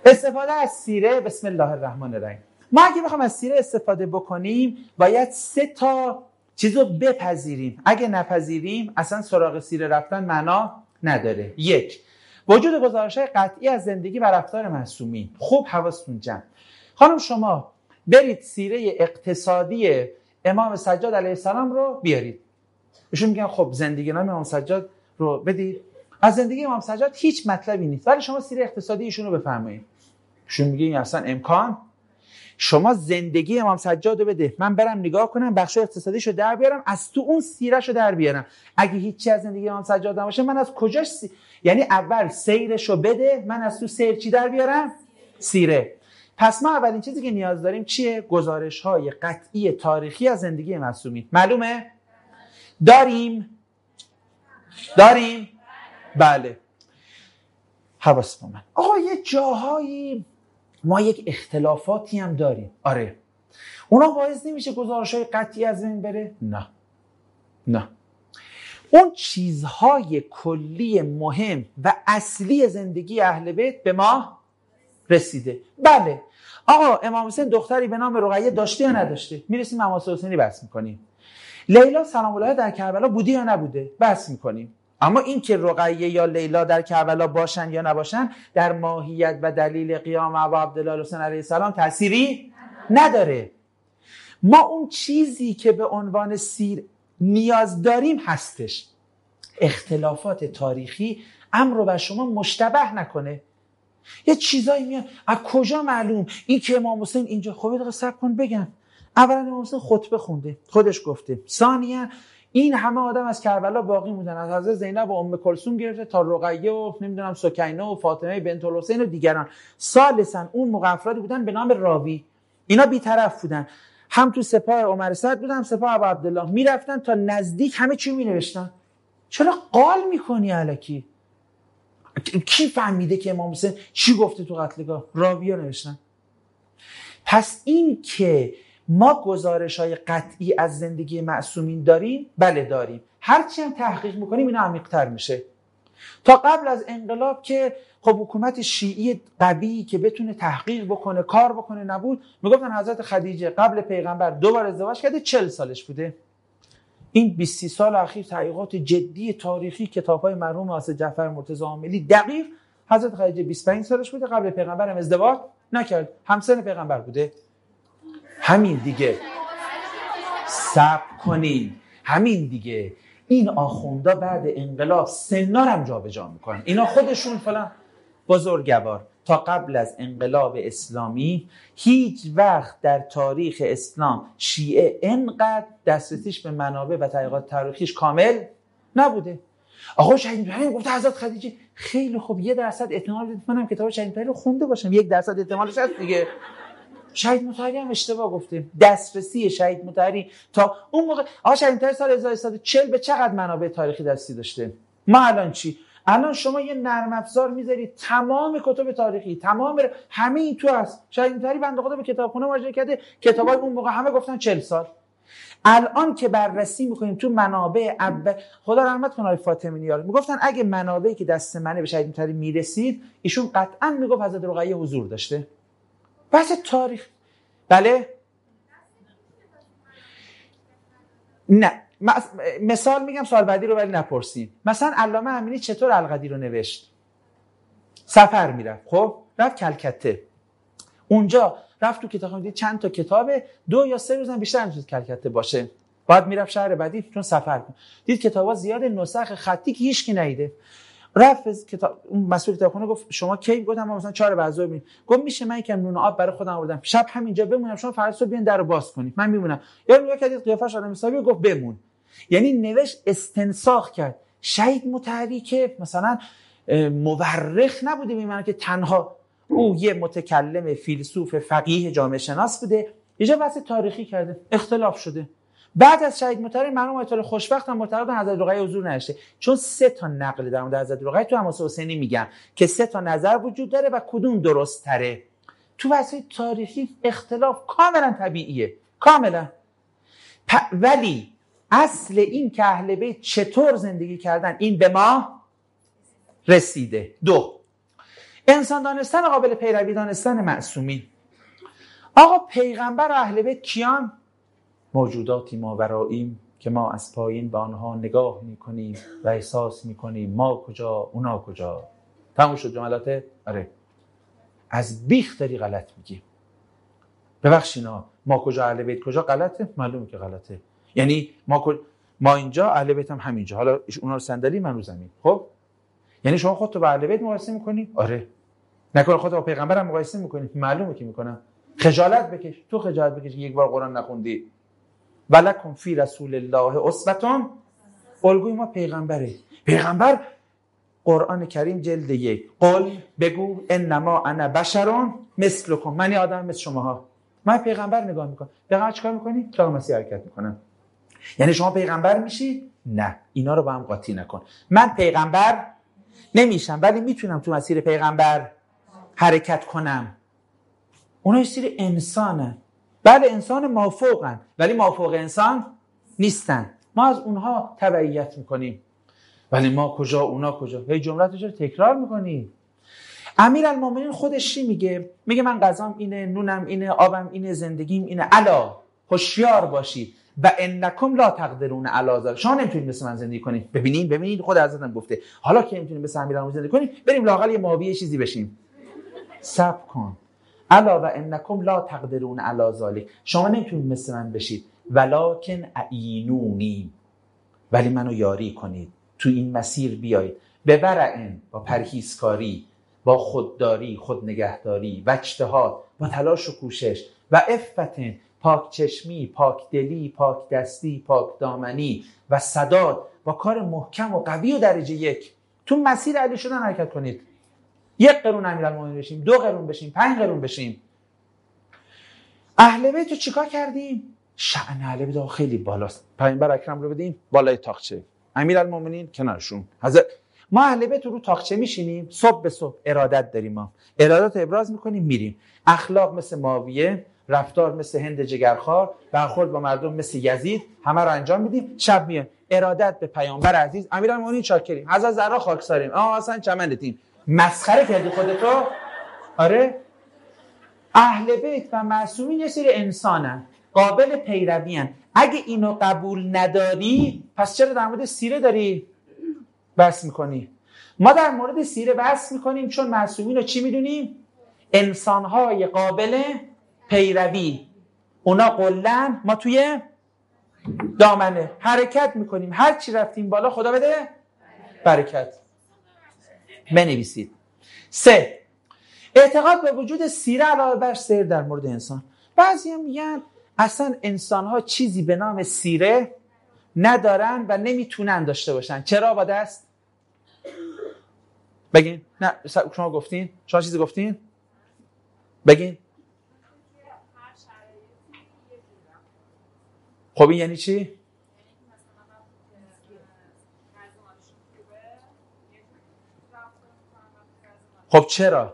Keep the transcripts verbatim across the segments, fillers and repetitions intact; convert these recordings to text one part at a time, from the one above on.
استفاده از سیره. بسم الله الرحمن الرحیم. ما اگه بخوام از سیره استفاده بکنیم باید سه تا چیزو بپذیریم. اگه نپذیریم اصلا سراغ سیره رفتن معنا نداره. یک، وجود گزارش‌های قطعی از زندگی و رفتار معصومین. خوب حواستون جمع. خانم شما برید سیره اقتصادی امام سجاد علیه السلام رو بیارید. ایشون میگن خب زندگی نامه امام سجاد رو بدید. از زندگی امام سجاد هیچ مطلبی نیست، ولی شما سیره اقتصادی ایشون رو بفرمایید. ایشون میگه این اصلا امکان. شما زندگی امام سجاد رو بده، من برم نگاه کنم بخش اقتصادیشو در بیارم، از تو اون سیرهشو در بیارم. اگه هیچی از زندگی امام سجاد نباشه من از کجاش سی... یعنی اول سیرشو بده، من از تو سیر چی در بیارم؟ سیره. پس ما اولین چیزی که نیاز داریم چیه؟ گزارش‌های قطعی تاریخی از زندگی معصومین. معلومه؟ داریم؟ داریم؟ بله. حواس با من. آقا یه جاهایی ما یک اختلافاتی هم داریم. آره. اونا باعث نمیشه گزارش‌های قطعی از بین بره؟ نه. نه. اون چیزهای کلی مهم و اصلی زندگی اهل بیت به ما رسیده. بله. آقا امام حسین دختری به نام رقیه داشته یا نداشته؟ میرسیم امام حسینی بحث میکنیم. لیلا سلام الله در کربلا بوده یا نبوده؟ بحث میکنیم. اما این که رقیه یا لیلا در کربلا باشن یا نباشن در ماهیت و دلیل قیام ابا عبدالله حسین علیه السلام تأثیری نداره. ما اون چیزی که به عنوان سیر نیاز داریم هستش. اختلافات تاریخی امر رو بر شما مشتبه نکنه. یه چیزایی میاد از کجا معلوم این که امام حسین اینجا؟ خب یه دقیقه صبر کن بگم. اولا امام حسین خطبه خونده، خودش گفته. ثانیا این همه آدم از کربلا باقی موندن، از حضرت زینب و ام کلثوم گرفته تا رقیه و نمیدونم سکینه و فاطمه بنت الحسین و دیگران. ثالثا اون موقع افرادی بودن به نام راوی، اینا بی‌طرف بودن، هم تو سپاه عمر سعد بودن هم سپاه ابو عبدالله، میرفتن تا نزدیک همه چی مینوشتن. چرا قال میکنی الکی؟ کی فهمیده که امام حسین چی گفته تو قتلگاه؟ راوی‌ها نوشتن. پس این که ما گزارش‌های قطعی از زندگی معصومین داریم، بله داریم. هرچی هم تحقیق میکنیم اینا عمیق‌تر میشه. تا قبل از انقلاب که خب حکومت شیعی قوی که بتونه تحقیق بکنه، کار بکنه نبود. میگفتن حضرت خدیجه قبل پیغمبر دو بار ازدواج کرده، چهل سالش بوده. این بیست سال اخیر تحقیقات جدی تاریخی کتاب‌های مرحوم آصف جعفر مرتضی عاملی دقیق، حضرت خدیجه بیست و پنج سالش بوده، قبل پیغمبر هم ازدواج نکرد، همسن پیغمبر بوده. همین دیگه. صبر کنین. همین دیگه. این آخوندا بعد انقلاب سنا رو هم جابجا میکنن. اینا خودشون فلان بزرگوار. تا قبل از انقلاب اسلامی هیچ وقت در تاریخ اسلام شیعه انقدر دسترسیش به منابع و تحقیقات تاریخیش کامل نبوده. آقا شهید مطهری گفته حضرت خدیجه، خیلی خوب، یه درصد احتمال بدید منم کتاب شهید مطهری رو خونده باشم، یک درصد احتمالش هست دیگه. شهید مطهری هم اشتباه گفته. دسترسی شهید مطهری تا اون موقع، آقا شهید مطهری سال هزار و سیصد و چهل به چقدر منابع تاریخی دستی داشته؟ ما الان چی؟ الان شما یه نرم افزار میذارید تمام کتب تاریخی، تمام همه این تو هست. شهید مطهری بنده خدا به کتابخونه مراجعه کرده، کتابای اون موقع همه گفتن چهل سال. الان که بررسی میکنیم تو منابع اول، خدا رحمت کنه آقای فاطمی نیار میگفتن اگه منابعی که دست منه به شهید مطهری میرسید، ایشون قطعا میگفت حضرت رقیه حضور داشته. بحث تاریخ. بله؟ نه. مثال میگم، سال بعدی رو ولی نپرسین. مثلا علامه امینی چطور القدیر رو نوشت؟ سفر میرفت، خب رفت کلکته، اونجا رفت تو کتابخونه دید چند تا کتابه، دو یا سه روزم بیشتر نمیتونست کلکته باشه، بعد میرفت شهر بعدی چون سفر کنه، دید کتابا زیاده، نسخ خطی که هیچ کی ندیده. رفت کتاب، اون مسئول کتابخونه گفت شما کی؟ گفتم مثلا چهار بعد ظهر میریم. گفت میشه من یکم نون آب برای خودم آوردم، شب همینجا بمونم، شما فردا صبح بیان درو باز کنید، من میمونم. یا نگاه کردید قیافش آدم حسابی، گفت بمون. یعنی نوشت، استنساخ کرد. شهید مطهری که مثلا مورخ نبوده، میمونه که تنها او یه متکلم فیلسوف فقیه جامعه شناس بوده، یه جا بحث تاریخی کرده، اختلاف شده. بعد از شهید مطهری مرحوم آیت الله خوشبخت هم معتقدن حضرت رقیه حضور نداشته، چون سه تا نقل در مورد حضرت رقیه تو حماسه حسینی میگن که سه تا نظر وجود داره و کدوم درست تره. تو بحث تاریخی اختلاف کاملا طبیعیه، کاملا. ولی اصل این که اهل بیت چطور زندگی کردن این به ما رسیده. دو، انسان دانستن قابل پیروی دانستن معصومین. آقا پیغمبر و اهل بیت کیان؟ موجوداتی ماوراییم که ما از پایین به آنها نگاه میکنیم و احساس میکنیم ما کجا اونا کجا. تموم شد جملاته؟ آره. از بیخ داری غلط میگی. ببخشینا ما کجا اهل بیت کجا غلطه؟ معلومه که غلطه. یعنی ما کج... ما اینجا اهل بیت هم همینجا، حالا اونا رو صندلی من رو زمین. خب یعنی شما خودتو با اهل بیت مقایسه میکنی؟ آره. نکنه خودت با پیغمبر هم مقایسه میکنی؟ معلومه که میکنم. خجالت بکش. تو خجالت بکش یک بار قرآن نخوندی. ولکم فی رسول الله اسوة. الگوی ما پیغمبره. پیغمبر قرآن کریم جلد یک. قل بگو انما انا بشر مثلکم. من یه آدم مثل شماها. من پیغمبر نگاه میکنم. پیغمبر چیکار میکنی؟ تا مسیح حرکت میکنم. یعنی شما پیغمبر میشی؟ نه. اینا رو با هم قاطی نکن. من پیغمبر نمیشم ولی میتونم تو مسیر پیغمبر حرکت کنم. اونا یه سری انسانن. بله انسان مافوقن ولی مافوق انسان نیستن. ما از اونها تبعیت میکنیم ولی ما کجا اونا کجا. هی جملاتو چرا تکرار میکنی؟ امیرالمومنین خودش چی میگه؟ میگه من غذام اینه، نونم اینه، آبم اینه، زندگیم اینه. الا هوشیار باشید و انکم لا تقدرون علی ذلک. شما نمیتونید مثل من زندگی کنید. ببینید ببینید خود حضرتم گفته حالا که نمیتونید مثل امیرالمومنین زندگی کنید بریم لااقل یه ماویه چیزی بشیم. صبر کن. الا و انکم لا تقدرون علی ذلک. شما نمیتونید مثل من بشید ولکن اعینونی. ولی منو یاری کنید تو این مسیر بیایید. به ورعن با پرهیزکاری، با خودداری، خود نگهداری و اجتهاد، با تلاش و کوشش و عفتن، پاک چشمی، پاک دلی، پاک دستی، پاک دامنی و صداد، با کار محکم و قوی و درجه یک تو مسیر علی شدن حرکت کنید. یک قرون امیرالمومنین بشیم، دو قرون بشیم، پنج قرون بشیم. اهل بیت رو چیکار کردیم؟ شأن اهل بیت خیلی بالاست. پیامبر اکرم رو بدین بالای تاقچه، امیرالمومنین کنارشون. حضرت ما اهل بیت رو تاقچه میشینیم، صبح به صبح ارادت داریم، ما ارادت ابراز میکنیم میریم. اخلاق مثل معاویه، رفتار مثل هند جگرخوار، برخورد با مردم مثل یزید، همه رو انجام میدیم. شب میایم ارادت به پیامبر عزیز امیرالمومنین چاکریم، حضرت زهرا خاکساریم، آها حسن چمنتیم. مسخره کردی خودتو؟ آره. اهل بیت و معصومین یه سری انسانن قابل پیرویان. اگه اینو قبول نداری پس چرا در مورد سیره داری بحث میکنی؟ ما در مورد سیره بحث میکنیم چون معصومین رو چی میدونیم؟ انسانهای قابل پیروی. اونا قلن، ما توی دامنه حرکت میکنیم. هر چی رفتیم بالا خدا بده برکت. بنویسید. سه، اعتقاد به وجود سیره علاوه بر سیر در مورد انسان. بعضی هم میگن اصلا انسان‌ها چیزی به نام سیره ندارن و نمیتونن داشته باشن. چرا با دست؟ بگین. نه شما گفتین؟ شما چیزی گفتین؟ بگین. خب این یعنی چی؟ خب چرا؟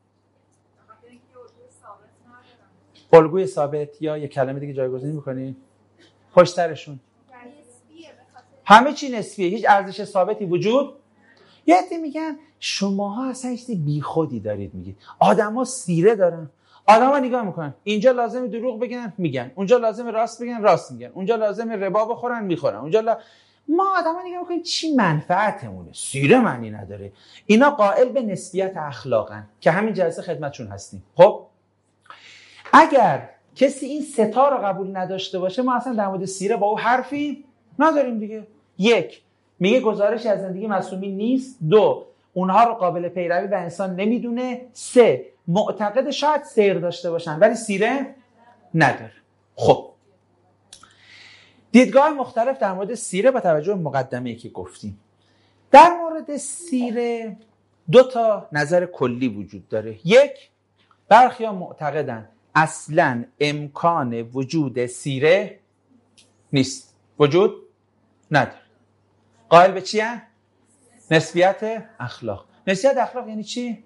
الگوی ثابت یا یک کلمه دیگه جایگزین می‌کنی؟ پشت سرشون. همه چی نسبیه، هیچ ارزش ثابتی وجود. یه عده میگن شماها اصلا چیزی بیخودی دارید میگید. آدما سیره دارن. آدما نگاه میکنن. اینجا لازمه دروغ بگن میگن. اونجا لازمه راست بگن راست میگن. اونجا لازمه ربا بخورن میخورن. اونجا لا... ما آدما نگاه میکنیم چی منفعتمونه. سیره معنی نداره. اینا قائل به نسبیت اخلاقن که همین جلسه خدمتشون هستیم. خب اگر کسی این ستا رو قبول نداشته باشه ما اصلا در مورد سیره با او حرفی نداریم دیگه. یک، میگه گزارشی از زندگی معصومین نیست. دو، اونها رو قابل پیروی و انسان نمیدونه. سه، معتقد شاید سیر داشته باشن ولی سیره نداره. خب دیدگاه مختلف در مورد سیره با توجه به مقدمه‌ای که گفتیم. در مورد سیره دو تا نظر کلی وجود داره. یک، برخی‌ها معتقدن اصلاً امکان وجود سیره نیست، وجود نداره. قائل به چیه؟ نسبیت اخلاق. نسبیت اخلاق یعنی چی؟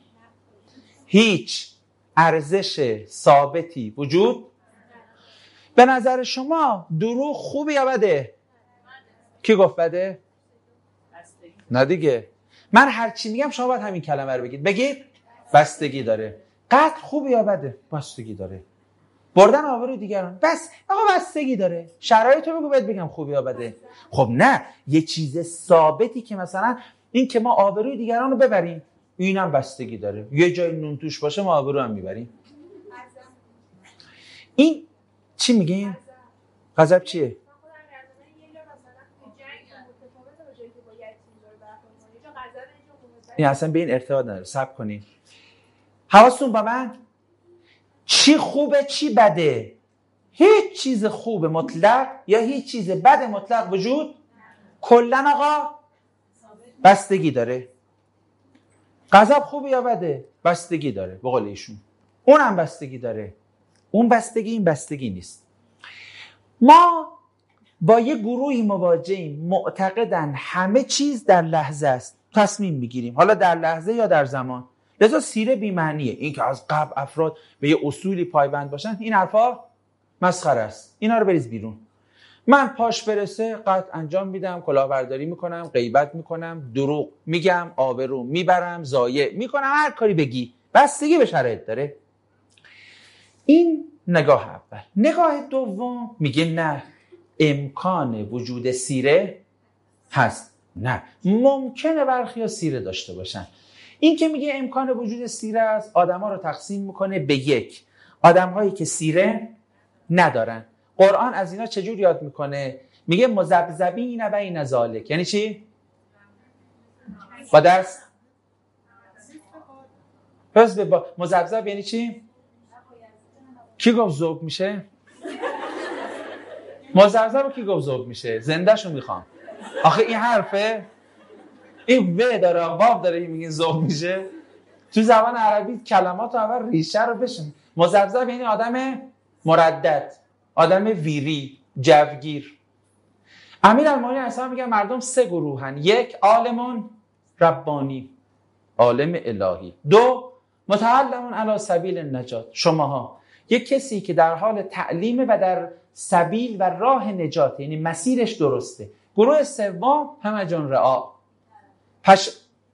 هیچ ارزش ثابتی وجود. به نظر شما دروغ خوبه یا بده؟ کی گفت بده؟ نه دیگه. من هر چی میگم شما باید همین کلمه رو بگید. بگید بستگی داره. قتل خوبه یا بده؟ بستگی داره. بردن آبروی دیگران بس آقا بستگی داره. شرایطو بگو بهت بگم خوبه یا بده. خب نه، یه چیز ثابتی که مثلا این که ما آبروی دیگران رو ببریم، اینم بستگی داره. یه جای نون توش باشه ما آبرو هم میبریم. این چی میگیم؟ غضب چیه؟ این اصلا به این ارتباط نداره. صبر کنید. حواستون با من؟ چی خوبه چی بده؟ هیچ چیز خوب مطلق یا هیچ چیز بد مطلق وجود کلن آقا بستگی داره. غضب خوبه یا بده؟ بستگی داره. به قول ایشون اونم بستگی داره. اون بستگی این بستگی نیست. ما با یه گروهی مواجهیم معتقدن همه چیز در لحظه است. تصمیم میگیریم، حالا در لحظه یا در زمان. لذا سیره بی‌معنیه. این که از قبل افراد به یه اصولی پایبند باشن، این حرفا مسخره است. اینا رو بریز بیرون. من پاش برسه قطع انجام میدم، کلاهبرداری میکنم، غیبت میکنم، دروغ میگم، آبرو میبرم، ضایع میکنم، هر کاری بگی. بستگی به شرایط داره. این نگاه اول. نگاه دوم میگه نه، امکان وجود سیره هست. نه، ممکنه برخیا سیره داشته باشن. این که میگه امکان وجود سیره است، آدما رو تقسیم میکنه به یک. آدم‌هایی که سیره ندارن. قرآن از اینا چجور یاد میکنه؟ میگه مذبذبین بین ذالک. یعنی چی؟ با درس پس با مذبذب یعنی چی؟ کی گفت ذوب میشه؟ مذبذب کی گفت ذوب میشه؟ زنده‌شو میخوام. آخه این حرفه، این و داره واو داره، این میگین ذوب میشه. تو زبان عربی کلمات اول ریشه رو بشن. مذبذب یعنی آدم مردد، آدم ویری، جوگیر. امیرالمومنین اصلا میگه مردم سه گروهن. یک، عالمون ربانی، عالم الهی. دو، متعلمون علی سبیل النجات، شماها. یک کسی که در حال تعلیم و در سبیل و راه نجات، یعنی مسیرش درسته. گروه سوم همجون رعا، پش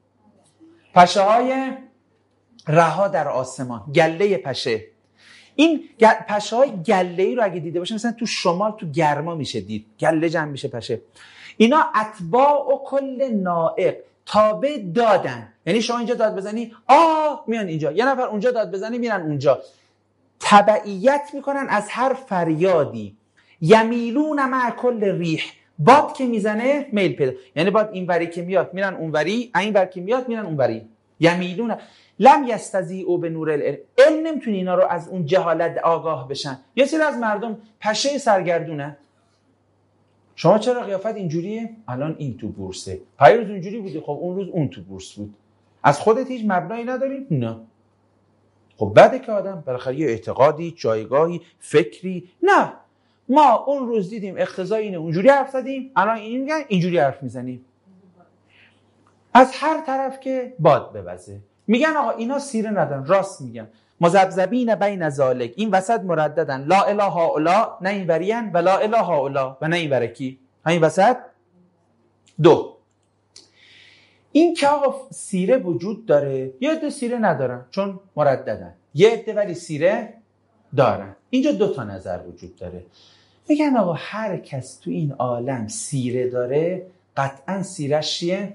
پشه های رها در آسمان، گله پشه. این پشه های گله ای رو اگه دیده باشه، مثلا تو شمال تو گرما میشه دید، گله جمع میشه پشه. اینا اتباع و کل نائق، تابع دادن. یعنی شما اینجا داد بزنی آه میان اینجا، یه نفر اونجا داد بزنی میرن اونجا. تبعیت میکنن از هر فریادی. یمیلون مع کل ریح، باد که میزنه میل پیدا. یعنی باد این وری که میاد میرن اون وری، این وری که میاد میرن اون وری. یمیلون لم یستذیعوا بنور العلم. علم نمیتونه اینا رو از اون جهالت آگاه بشن. یه سری از مردم پشه سرگردونه. شما چرا قیافت اینجوریه؟ الان این تو بورسه. پیروز اینجوری بودی، خب اون روز اون تو بورس بود. از خودت هیچ مبنایی نداری؟ نه. خب بعده که آدم بالاخره یه اعتقادی، جایگاهی، فکری. نه، ما اون روز دیدیم اقتضای اینه اونجوری حرف زدیم، الان این میگن اینجوری حرف میزنیم. از هر طرف که باد بوزه. میگن آقا اینا سیره ندارن. راست میگن. مذبذبین بین ذالک، این وسط مرددن. لا اله هؤلاء، نه این ورین، و لا اله هؤلاء، و نه این ورکی. همین وسط. دو، این که آقا سیره وجود داره، یه عده سیره ندارن چون مرددن، یه عده ولی سیره دارن. اینجا دو تا نظر وجود داره. میگن آقا هر کس تو این عالم سیره داره، قطعا سیرش چیه؟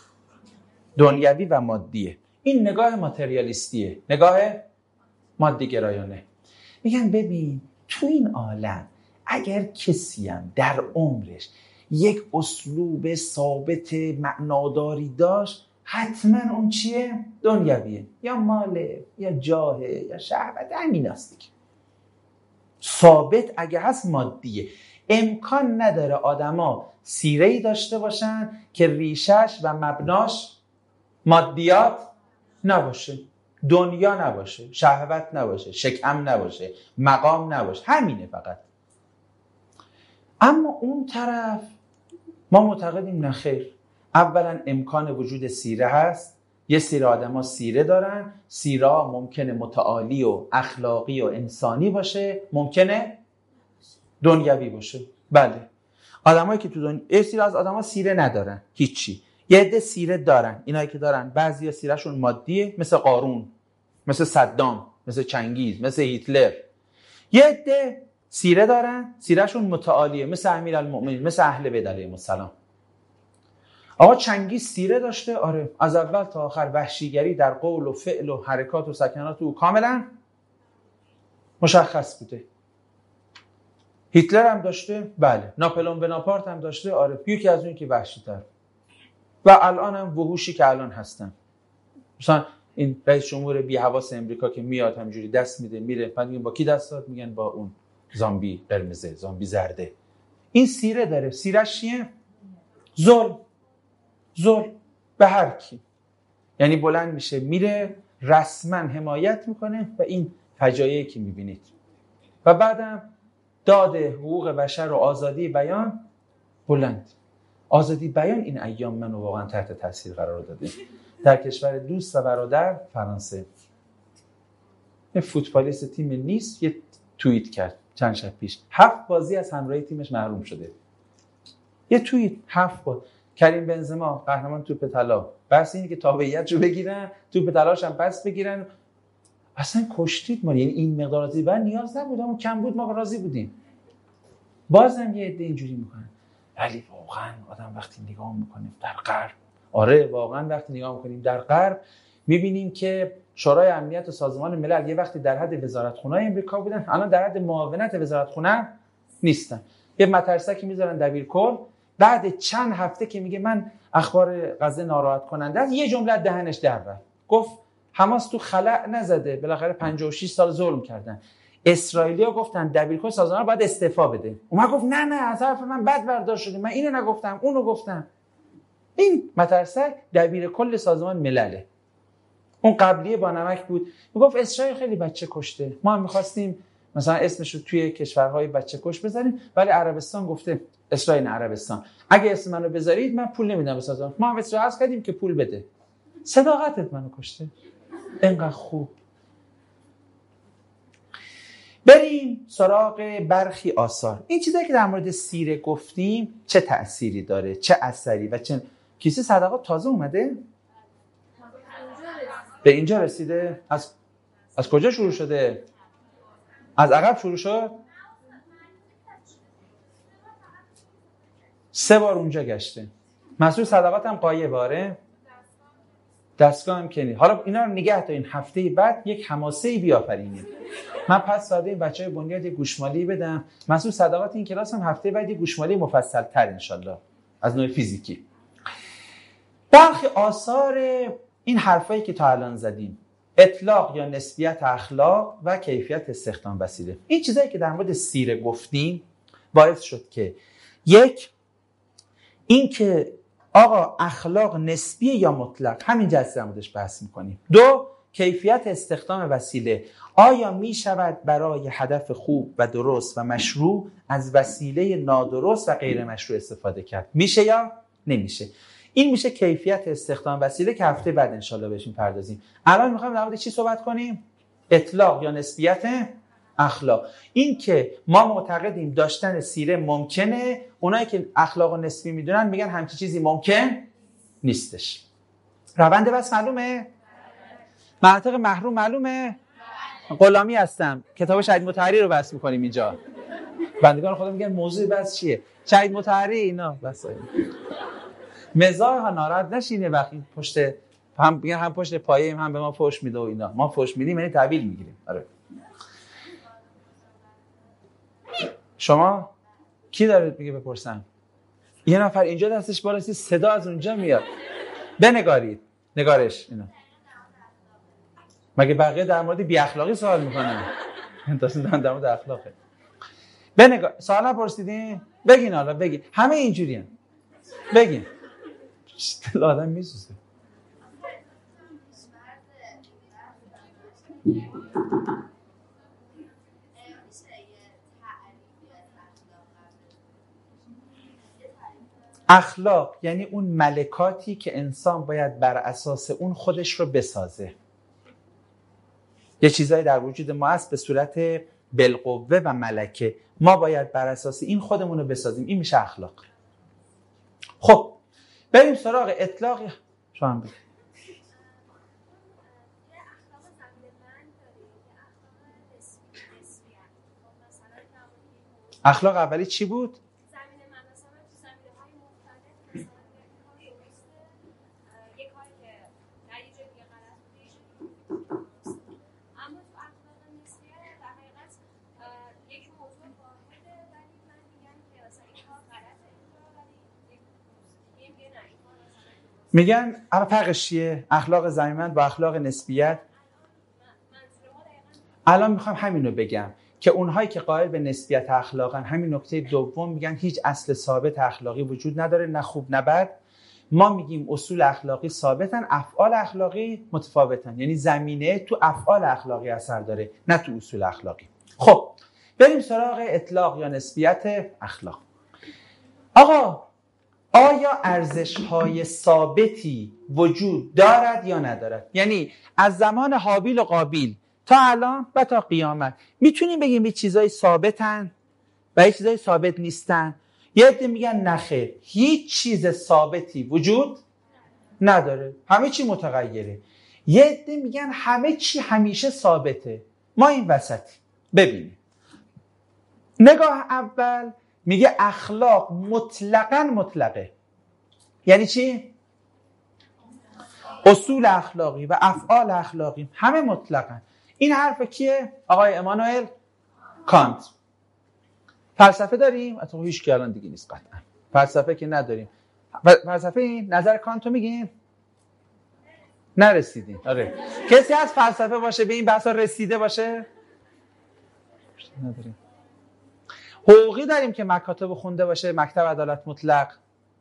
دنیوی و مادیه. این نگاه ماتریالیستیه، نگاه مادی گرایانه. میگن ببین تو این عالم اگر کسی هم در عمرش یک اسلوب ثابت معناداری داشت، حتما اون چیه؟ دنیویه، یا ماله، یا جاهه، یا شهوت. همین است دیگه. ثابت اگه هست مادیه. امکان نداره آدما سیره‌ای داشته باشن که ریشش و مبناش مادیات نباشه، دنیا نباشه، شهوت نباشه، شکم نباشه، مقام نباشه. همینه فقط. اما اون طرف ما معتقدیم نه خیر. اولا امکان وجود سیره هست. یه سری آدما سیره دارن. سیره ممکنه متعالی و اخلاقی و انسانی باشه، ممکنه دنیوی باشه. بله، آدمایی که تو دنیا، یه سری از آدما سیره ندارن هیچی، یه عده سیره دارن. اینایی که دارن بعضیا سیرهشون مادیه، مثل قارون. مثل صدام، مثل چنگیز، مثل هیتلر. یه عده سیره دارن، سیرهشون متعالیه، مثل امیرالمؤمنین، مثل اهل بیت علیهم السلام. آقا چنگیز سیره داشته؟ آره، از اول تا آخر وحشیگری در قول و فعل و حرکات و سکنات او کاملا مشخص بوده. هیتلر هم داشته؟ بله. ناپلئون بناپارت هم داشته؟ آره، یکی از اون که وحشی‌تر. و الان هم وحوشی که الان هستن. مثلا این رئیس جمهور بی حواس امریکا که میاد همینجوری دست میده میره، بعد میگن با کی دست داد؟ میگن با اون زامبی قرمزه، زامبی زرده. این سیره داره. سیرش چیه؟ ظلم. ظلم به هر کی. یعنی بلند میشه میره رسما حمایت میکنه و این فجایعی که میبینید. و بعدم داد حقوق بشر و آزادی بیان بلند. آزادی بیان این ایام منو واقعا تحت تاثیر قرار داده. در کشور دوست و برادر فرانسه، یه فوتبالیست تیم نیست یه توییت کرد چند شب پیش، هفت بازی از همراهی تیمش محروم شده. یه توییت، هفت بازی. کریم بنزما قهرمان توپ طلا، بس اینه که تابعیت رو بگیرن، توپ طلاش هم پس بگیرن. اصلا کشتید ما، یعنی این مقدار آزادی بیان نیاز نبود، اما کم بود ما راضی بودیم. بازم یه عده اینجوری میکنن. ولی واقعا آدم وقتی نگاه میکنه در غرب، آره واقعا وقتی نگاه میکنیم در غرب میبینیم که شورای امنیت و سازمان ملل یه وقتی در حد وزارتخونه امریکا بودن، الان در حد معاونت وزارتخونه نیستن. یه مترسکی میذارن دبیرکل، بعد چند هفته که میگه من اخبار غزه ناراحت کننده است، یه جمله دهنش در رفت، گفت حماس تو خلأ نزده، بالاخره پنجاه و شش سال ظلم کردن. اسرائیلیا گفتن دبیرکل سازمان باید استعفا بده. اومد گفت نه نه از حرف من بد برداشت شده، من اینو نگفتم اونو گفتم. این مترسک دبیر کل سازمان ملله. اون قبلیه با نمک بود، میگفت اسرائیل خیلی بچه کشته، ما هم می‌خواستیم مثلا اسمش رو توی کشورهای بچه کش بذاریم، ولی عربستان گفته، اسرائیل عربستان اگه اسم منو بذارید من پول نمیدم به سازمان. ما هم اسرائیل عرض کردیم که پول بده. صداقتت منو کشته. اینقدر خوب. بریم سراغ برخی آثار. این چیزایی که در مورد سیره گفتیم چه تأثیری داره، چه اثری و چه کیسه صدقات تازه اومده؟ به اینجا رسیده؟ از از کجا شروع شده؟ از عقب شروع شد؟ سه بار اونجا گشته. مسئول صدقات هم قایه باره؟ دستگاه هم کنید. حالا اینا رو نگه تا این هفته بعد یک حماسه‌ای بیافرینید. من پس ساده این بچهای بنیاد یک گوشمالی بدم. مسئول صدقات این کلاس هم هفته بعد یک گوشمالی مفصل تر انشالله از نوع فیزیکی. برخی آثار این حرفایی که تا الان زدیم، اطلاق یا نسبیت اخلاق و کیفیت استخدام وسیله، این چیزایی که در مورد سیره گفتیم باعث شد که یک، این که آقا اخلاق نسبی یا مطلق، همین جلسه در موردش بحث میکنیم. دو، کیفیت استخدام وسیله، آیا می شود برای هدف خوب و درست و مشروع از وسیله نادرست و غیر مشروع استفاده کرد؟ میشه یا نمیشه؟ این میشه کیفیت استخدام وسیله که هفته بعد انشالله بهش میپردازیم. الان میخوایم در مورد چی صحبت کنیم؟ اطلاق یا نسبیت اخلاق. این که ما معتقدیم داشتن سیره ممکنه، اونایی که اخلاق و نسبی میدونن میگن همچی چیزی ممکن نیستش. روند بس معلومه؟ مناطق محروم معلومه؟ غلامی هستم. کتاب شهید مطهری رو بحث میکنیم اینجا. بندگان خدا میگن موضوع بحث چیه؟ شهید مطهری اینا بس. مزاح ها ناراحت نشینه وقتی پشت هم میگن هم پشت پایه هم به ما فحش میده و اینا. ما فحش میدیم یعنی تحویل میگیریم. آره. شما کی دارید میگه بپرسم؟ یه نفر اینجا دستش بالاست، صدا از اونجا میاد. بنگارید. نگارش اینا. مگه بقیه در مورد بی اخلاقی سوال میکنن؟ انتظار دارن در مورد اخلاقه. بنگار سوال پرسیدین؟ بگین حالا بگین. همه اینجوریه. بگین. دل آدم میسوزه. اخلاق یعنی اون ملکاتی که انسان باید بر اساس اون خودش رو بسازه. یه چیزایی در وجود ما هست به صورت بالقوه و ملکه، ما باید بر اساس این خودمون رو بسازیم. این میشه اخلاق. خب بریم سراغ اطلاق. شما هم بگید. اخلاق اولی چی بود؟ زمین مناسب تو زمینه‌های مختلف، مثلا یک کار درسته، یک کاری که در یه جای دیگه غلط بوده، یه جای دیگه درسته. اما تو اخلاق نسبیه در حقیقت یک موضوع واحده، ولی من میگم که مثلا این کار غلطه اینجا، ولی یک این میگه نه این کار مثلا میگن اما فرقش چیه؟ اخلاق زمینمند با اخلاق نسبیت. الان میخوام همین رو بگم که اونهایی که قائل به نسبیت اخلاقن، همین نکته دوم، میگن هیچ اصل ثابت اخلاقی وجود نداره، نه خوب نه بد. ما میگیم اصول اخلاقی ثابتن، افعال اخلاقی متفاوتن، یعنی زمینه تو افعال اخلاقی اثر داره نه تو اصول اخلاقی. خب بریم سراغ اطلاق یا نسبیت اخلاق. آقا آیا ارزش‌های ثابتی وجود دارد یا ندارد؟ یعنی از زمان هابیل و قابیل تا الان و تا قیامت میتونیم بگیم یه چیزای ثابتن و یه چیزای ثابت نیستن؟ یه عده میگن نخیر، هیچ چیز ثابتی وجود نداره، همه چی متغیره. یه عده میگن همه چی همیشه ثابته. ما این وسطی. ببینیم. نگاه اول میگه اخلاق مطلقاً مطلقه. یعنی چی؟ اصول اخلاقی و افعال اخلاقی همه مطلقاً. این حرف کیه؟ آقای امانوئل کانت. فلسفه داریم؟ اتفاقا هیچ کی الان دیگه نیست قطعا. فلسفه که نداریم. فلسفه این نظر کانتو میگین؟ نرسیدین. آره. کسی از فلسفه باشه به این بحثا رسیده باشه؟ نداریم. حقوقی داریم که مکاتب خونده باشه، مکتب عدالت مطلق.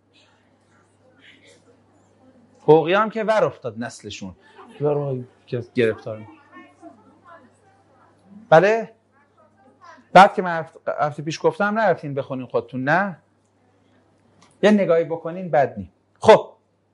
حقوقی هم که ور افتاد نسلشون. که گرفتار. بله؟ بعد که من هفته پیش گفتم نرفتین بخونین خودتون، نه؟ یه نگاهی بکنین بد نی. خب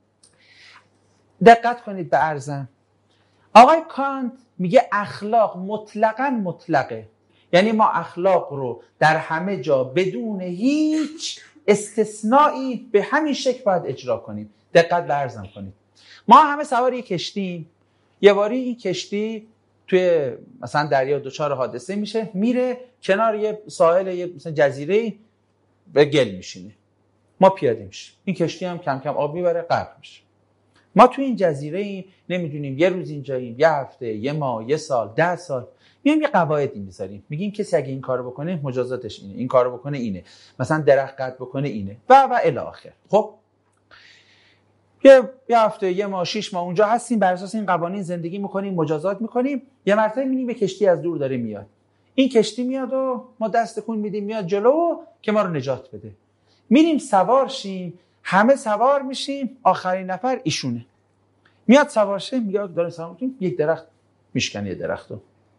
دقت کنید به عرضم. آقای کانت میگه اخلاق مطلقاً مطلقه. یعنی ما اخلاق رو در همه جا بدون هیچ استثنایی به همین شکل باید اجرا کنیم. دقت به عرضم کنید. ما همه سوار یک کشتی، یه باری این کشتی توی مثلا دریا دچار حادثه میشه، میره کنار یه ساحل یه مثلا جزیره به گل میشینه. ما پیاده میشیم. این کشتی هم کم کم آب میبره، غرق میشه. ما توی این جزیره ایم، نمیدونیم یه روز اینجاییم، یه هفته، یه ماه، یه سال، ده سال. میایم یه قواعدی میذاریم. میگیم کسی اگه این کارو بکنه مجازاتش اینه، این کارو بکنه اینه. مثلا درخت قطع بکنه اینه و و الی آخر. خب یه یه هفته، یه ماه، شش ماه اونجا هستیم، بر اساس این قوانین زندگی میکنیم، مجازات میکنیم. یه مرتبه میبینیم یه کشتی از دور داره میاد. این کشتی میاد و ما دست تکون میدیم میاد جلو که ما رو نجات بده. میریم سوار شیم، همه سوار میشیم، آخرین نفر ایشونه. میاد سوار شه، میگه داره سوار میشیم، یک درخت میشکنه یه درختو.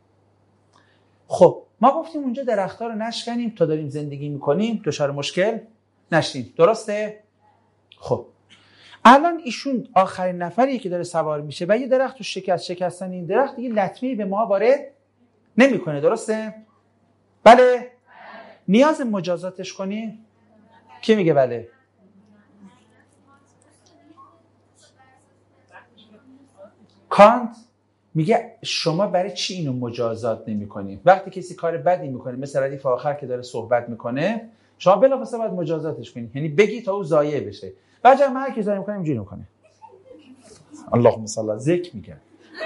خب ما گفتیم اونجا درخت‌ها رو نشکنیم تا داریم زندگی میکنیم دچار مشکل نشیم. درسته؟ خب الان ایشون آخرین نفریه که داره سوار میشه و یه درخت رو شکست شکستن این درخت دیگه لطمه‌ای به ما وارد نمیکنه. درسته؟ بله؟ نیاز مجازاتش کنی؟ کی میگه بله؟ کانت میگه شما برای چی اینو مجازات نمی‌کنید؟ وقتی کسی کار بدی میکنه مثل ردیف آخر که داره صحبت میکنه، شما بلافاصله باید مجازاتش کنید. یعنی بگی تا او ضایع بشه. بعد ما هر کی ضایع میکنه اینجوری میکنه. اللهم صل علی ذکر میگه.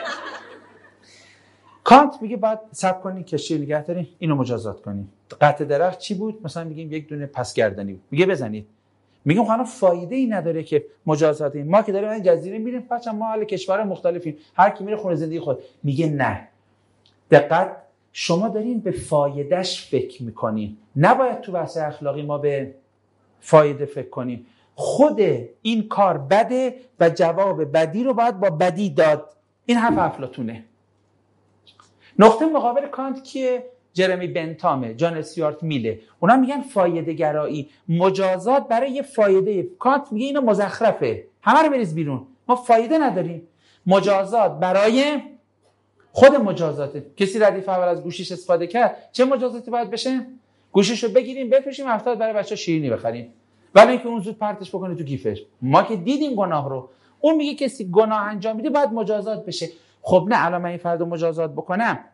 کانت میگه بعد صبر کنین کشتی نگه دارین، اینو مجازات کنین. قطع درخت چی بود؟ مثلا میگیم یک دونه پس گردنی بود. میگه بزنید. میگم خب فایده ای نداره که مجازات این. ما که داریم این جزیره میریم، بچا ما حال کشور مختلفیم، هر کی میره خونه زندگی خود. میگه نه. دقت، شما دارین به فایدهش فکر میکنین. نباید تو بحث اخلاقی ما به فایده فکر کنیم. خود این کار بده و جواب بدی رو باید با بدی داد. این حرف افلاطونه. نقطه مقابل کانت کیه؟ جرمی بنتامه، جان استیوارت میله. اونا میگن فایده گرایی، مجازات برای یه فایده. کانت میگه اینو مزخرفه، همه رو بریز بیرون، ما فایده نداریم. مجازات برای خود مجازاته. کسی ردیف اول از گوشیش استفاده کرد، چه مجازاتی باید بشه؟ گوشیشو بگیریم بفروشیم، هفتاد برای بچه‌ها شیرینی بخریم، ولی اینکه اون زود پرتش بکنه تو کیفش. ما که دیدیم گناه رو. اون میگه کسی گناه انجام میده باید مجازات بشه. خب نه، الان من این فرد رو مجازات بکنم،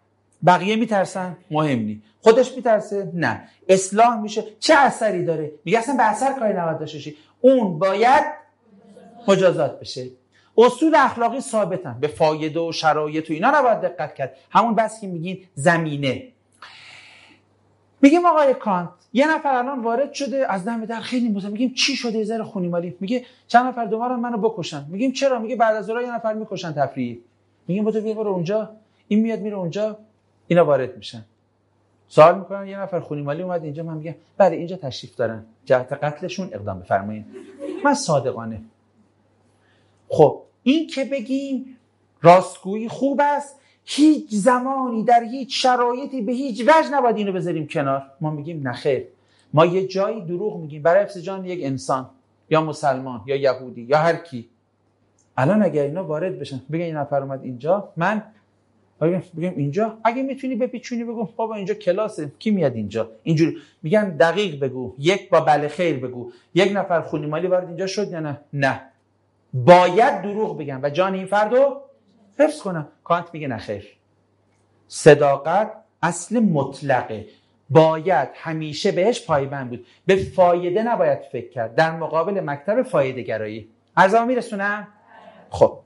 بقیه میترسن؟ مهم نی. خودش میترسه؟ نه. اصلاح میشه؟ چه اثری داره؟ میگه اصلا به اثر کاری نباید داشته باشی. اون باید مجازات بشه. اصول اخلاقی ثابتن، به فایده و شرایط و اینا نباید دقت کرد. همون بس که میگین زمینه. میگیم آقای کانت یه نفر الان وارد شده از دم در خیلی موزه، میگیم چی شده؟ یه ذره خونیمالی. میگه چند نفر دوباره منو بکشن. میگیم چرا؟ میگه بعد از ظهر یه نفر میکشن تفریحی. میگیم بابا بیا برو اونجا. این میاد میره اونجا، اینا وارد میشن. سوال میکنن یه نفر خونیمالی اومد اینجا، من میگم بله اینجا تشریف دارن، جهت قتلشون اقدام بفرمایید. من صادقانه. خب این که بگیم راستگویی خوب است، هیچ زمانی در هیچ شرایطی به هیچ وجه نباید اینو بذاریم کنار. ما میگیم نخیر، ما یه جایی دروغ میگیم برای حفظ جان یک انسان یا مسلمان یا یهودی یا هر کی. الان اگر اینا وارد بشن بگن این نفر اومد اینجا، من بگم اینجا اگه میتونی بپیچونی بگو بابا اینجا کلاسه، کی میاد اینجا؟ اینجوری میگن دقیق بگو، یک با بله خیر بگو. یک نفر خونیمالی وارد اینجا شد یا نه؟ نه. باید دروغ بگم و جان این فردو حفظ کنم. کانت میگه نه خیر. صداقت اصل مطلقه، باید همیشه بهش پایبند بود، به فایده نباید فکر کرد، در مقابل مکتب فایده گرایی. عرضا میرسونم؟ خب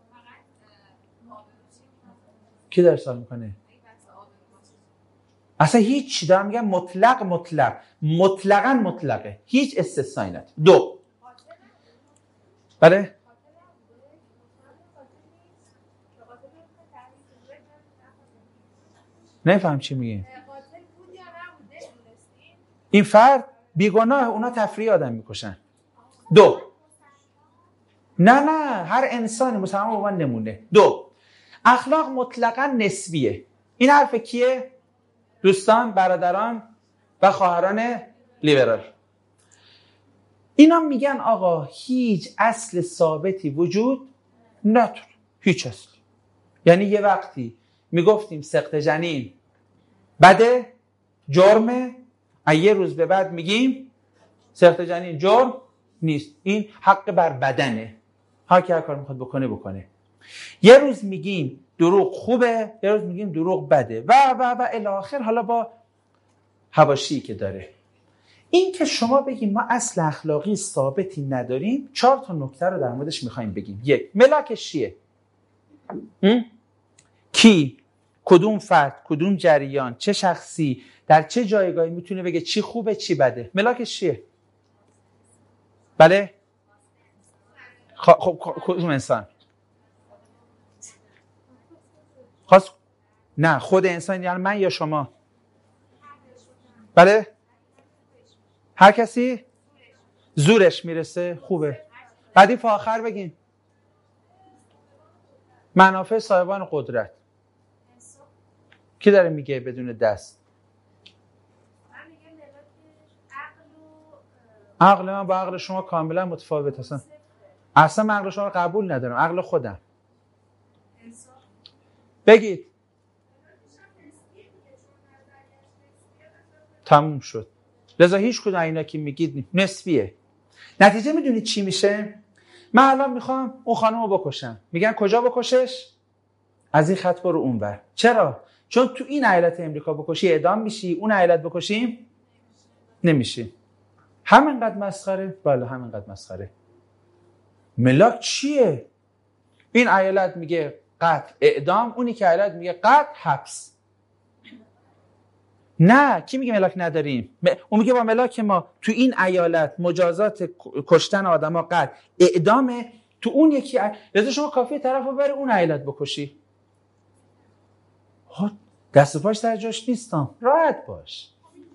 کی در سوال میکنه؟ اصلا هیچ، دارم میگم مطلق مطلق مطلقاً مطلقه، هیچ استثنایی نداره. دو بله نفهم چی میگه. این فرد بیگناه، اونا تفریح آدم میکشن. دو نه نه هر انسانی مسلمان به من نمونه. دو اخلاق مطلقاً نسبیه. این حرف کیه؟ دوستان، برادران و خواهران لیبرال. اینا میگن آقا هیچ اصل ثابتی وجود نداره، هیچ اصل. یعنی یه وقتی میگفتیم سقط جنین بده، جرمه، یه روز به بعد میگیم سقط جنین جرم نیست، این حق بر بدنه، هر کی هر کار میخواد بکنه بکنه. یه روز میگیم دروغ خوبه، یه روز میگیم دروغ بده و و و الی آخر، حالا با حواشی که داره. این که شما بگیم ما اصل اخلاقی ثابتی نداریم، چهار تا نکته رو در موردش میخوایم بگیم. یک، ملاکش چیه؟ کی، کدوم فرد، کدوم جریان، چه شخصی، در چه جایگاهی میتونه بگه چی خوبه چی بده؟ ملاکش چیه؟ بله؟ خب کدوم انسان؟ خاص نه خود انسان، یعنی من یا شما؟ بله؟ هر کسی زورش میرسه خوبه. بعدی فا آخر بگیم منافع صاحبان قدرت. کی داره میگه بدون دست؟ عقل من با عقل شما کاملا متفاوت هستن. اصلا من عقل شما رو قبول ندارم، عقل خودم. بگید. تموم شد. لذا هیچ کدوم اینا که میگید نسبیه. نتیجه میدونید چی میشه؟ من الان میخوام اون خانم رو بکشم، میگن کجا بکشش؟ از این خط برو اون بر. چرا؟ چون تو این ایالت امریکا بکشی اعدام میشی، اون ایالت بکشیم نمیشی. همینقدر مسخره؟ بله همینقدر مسخره. ملاک چیه؟ این ایالت میگه قتل اعدام، اونی که ایالت میگه قتل حبس. نه، کی میگه ملاک نداریم؟ اون میگه با ملاک ما تو این ایالت مجازات کشتن آدما قتل اعدامه، تو اون یکی لذا شما کافیه طرفو بری اون ایالت بکشی. دست و پاش سر جاش نیستم، راحت باش.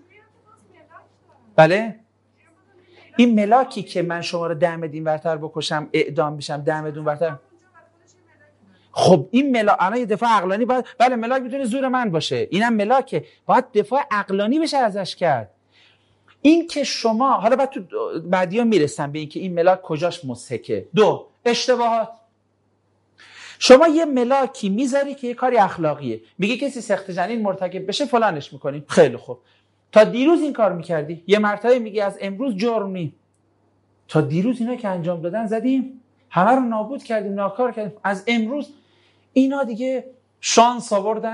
بله؟ این ملاکی که من شما رو دم دین ورتر بکشم اعدام بشم دم دون ورتر، خب این ملاک الان یه دفاع عقلانی باید، بله ملاک میتونه زور من باشه، اینم ملاکه، باید دفاع عقلانی بشه ازش کرد. این که شما حالا بعد تو بعدیا میرسم به این که این ملاک کجاش مضحکه. دو، اشتباهات. شما یه ملاکی میذاری که یه کاری اخلاقیه، میگه کسی سقط جنین مرتکب بشه فلانش میکنی. خیلی خوب، تا دیروز این کار میکردی، یه مرتبه میگی از امروز جرمی. تا دیروز اینا که انجام دادن زدیم، همه رو نابود کردیم، ناکار کردیم. از امروز اینا دیگه شانس آوردن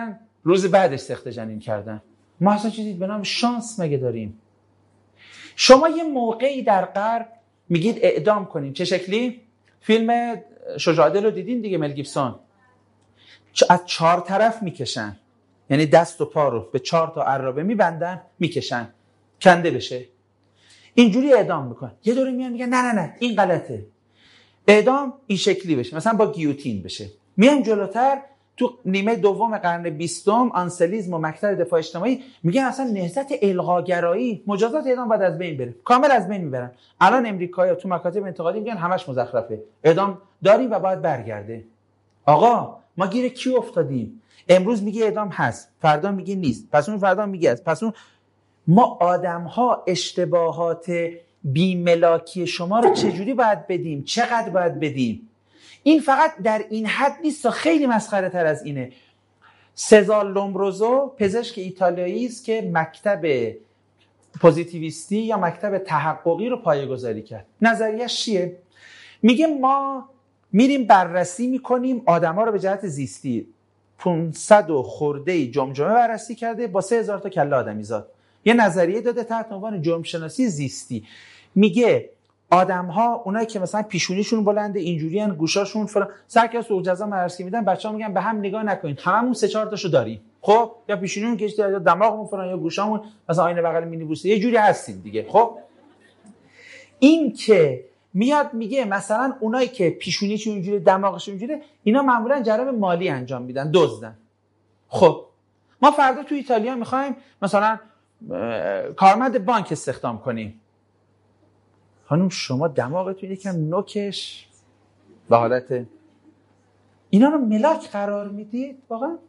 روز بعدش سخت جنین کردن. ما اصلا چیزی به نام شانس مگه داریم؟ شما یه موقعی در غرب میگید اعدام کنیم. چه شکلی؟ فیلم شجاع دل رو دیدین دیگه، مل گیبسون. از چهار طرف میکشن، یعنی دست و پا رو به چهار تا عرابه میبندن میکشن کنده بشه، اینجوری اعدام میکنن. یه دوره میان میگن نه نه نه این غلطه، اعدام این شکلی بشه، مثلا با گیوتین بشه. میان جلوتر تو نیمه دوم قرن بیستم آنسلیزم و مکتب دفاع اجتماعی میگن اصلا نهضت الغاگرایی، مجازات اعدام باید از بین بره، کامل از بین میبرن. الان امریکایی‌ها تو مکاتب انتقادی میگن همش مزخرفه، اعدام داریم و باید برگرده. آقا ما گیر کی افتادیم؟ امروز میگه اعدام هست، فردا میگه نیست، پس اون فردا میگه هست، پس اون. ما آدم‌ها اشتباهات بی‌ملاکی شما رو چجوری باید بدیم؟ چقدر باید بدیم؟ این فقط در این حد نیست، تا خیلی مسخره تر از اینه. سزار لومبروزو پزشک ایتالیایی است که مکتب پوزیتیویستی یا مکتب تحققی رو پایه‌گذاری کرد. نظریه‌اش چیه؟ میگه ما میریم بررسی میکنیم آدما رو به جهت زیستی. پانصد و خورده جمجمه بررسی کرده با سه هزار تا کله آدمیزاد. یه نظریه داده تحت عنوان جرم شناسی زیستی. میگه آدم‌ها اونایی که مثلا پیشونیشون بلنده، اینجوریان، گوشاشون فلان، سر که سوق جزا مرسی میدن، بچه‌ها میگن به هم نگاه نکنین، هممون سه چهار تاشو داریم. خب یا پیشونیمون کشیده یا دماغمون فلان یا گوشامون مثلا آینه بغل مینی بوسه، یه جوری هستیم دیگه. خب این که میاد میگه مثلا اونایی که پیشونیشون اینجوری دماغشون اینجوری، اینا معمولا جرم مالی انجام میدن، دزدن. خب ما فردا تو ایتالیا میخوایم مثلا کارمند بانک استخدام کنیم. خانم شما دماغتون یکم نوکش به حالت اینا رو ملاک قرار میدید؟ واقعا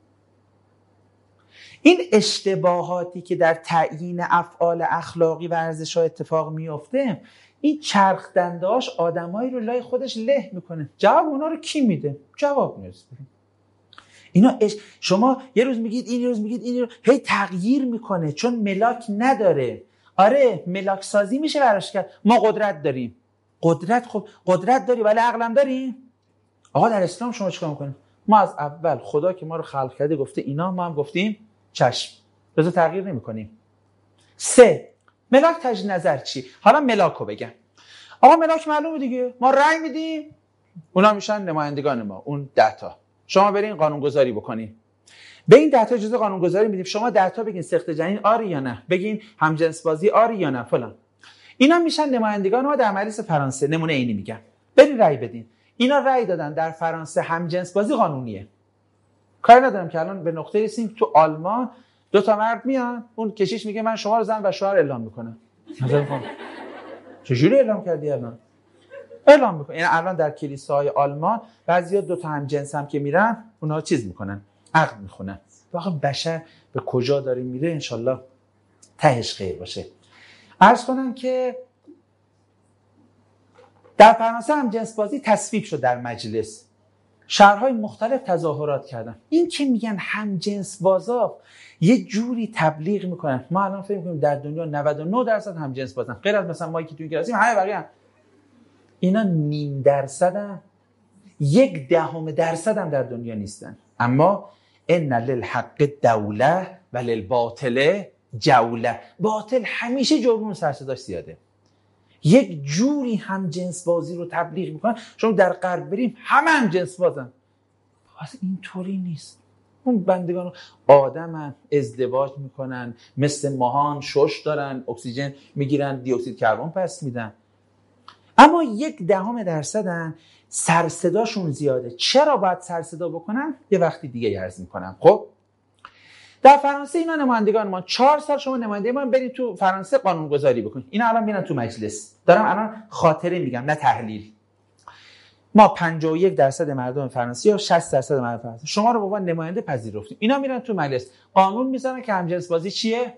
این اشتباهاتی که در تعیین افعال اخلاقی و ارزش‌ها اتفاق میفته، این چرخ دنده‌اش آدمایی رو لای خودش له میکنه. جواب اونا رو کی میده؟ جواب نیست. اینا اش... شما یه روز میگید این، یه روز میگید این، هی تغییر میکنه چون ملاک نداره. آره ملاک سازی میشه براش کرد. ما قدرت داریم. قدرت خب قدرت داری ولی عقلم داریم؟ آقا در اسلام شما چیکار میکنید؟ ما از اول خدا که ما رو خلق کرده گفته اینا، ما هم گفتیم چشم، لذا تغییر نمیکنیم. سه، ملاک تجدید نظر چی؟ حالا ملاک رو بگم. آقا ملاک معلومه دیگه، ما رأی میدیم اونا میشن نمایندگان ما، اون ده تا. شما برین قانونگذاری بکنین، به این ده تا اجازه قانونگذاری میدیم، شما ده تا بگین سخت جنین آری یا نه، بگین همجنس بازی آری یا نه فلان. اینا میشن نمایندگان ما. در مجلس فرانسه نمونه اینی میگم، برین رأی بدین. اینا رأی دادن در فرانسه همجنس بازی قانونیه. کاری ندارم که الان به نقطه رسیدیم تو آلمان دو تا مرد میان، اون کشیش میگه من شما رو زن و شوهر اعلام میکنم. مثلا چجوری اعلام کردی الان؟ اعلام میکنه. یعنی الان در کلیساهای آلمان بعضیا دو تا هم جنس هم که میرن اونها چیز میکنن، عقد میخونن. واقعا بشر به کجا داره میره؟ انشالله تهش خیر باشه. عرض کنم که در فرانسه هم جنس بازی تصویب شد در مجلس. شهرهای مختلف تظاهرات کردن. این که میگن هم جنس بازا یه جوری تبلیغ میکنن. ما الان فکر میکنیم در دنیا نود و نه درصد هم جنس بازن، غیر از مثلا ما که توی کلاسیم همه بقیه هم. اینا نیم درصد هم، یک دهم درصد هم در دنیا نیستن. اما ان للحق دوله و للباطل جوله. باطل همیشه جرم سرصداش زیاده. یک جوری هم جنس بازی رو تبلیغ میکنن. شما در غرب بریم همه هم جنس بازن. اصلا اینطوری نیست. اون بندگان آدمن، ازدواج میکنن، مثل ماهان شش دارن، اکسیژن میگیرن، دی اکسید کربن پس میدن. اما یک دهم درصدن، سرصداشون زیاده. چرا باید سرصدا بکنن؟ یه وقتی دیگه عرض میکنم. خب در فرانسه اینا نمایندگان ما، چهار سال شما نماینده ما برید تو فرانسه قانون گذاری بکنید. اینا الان میرن تو مجلس. دارم الان خاطره میگم نه تحلیل. ما پنجاه و یک درصد مردم فرانسه یا شصت درصد مردم فرانسه شما رو به عنوان نماینده پذیرفتیم. اینا میرن تو مجلس قانون میذارن که همجنس بازی چیه؟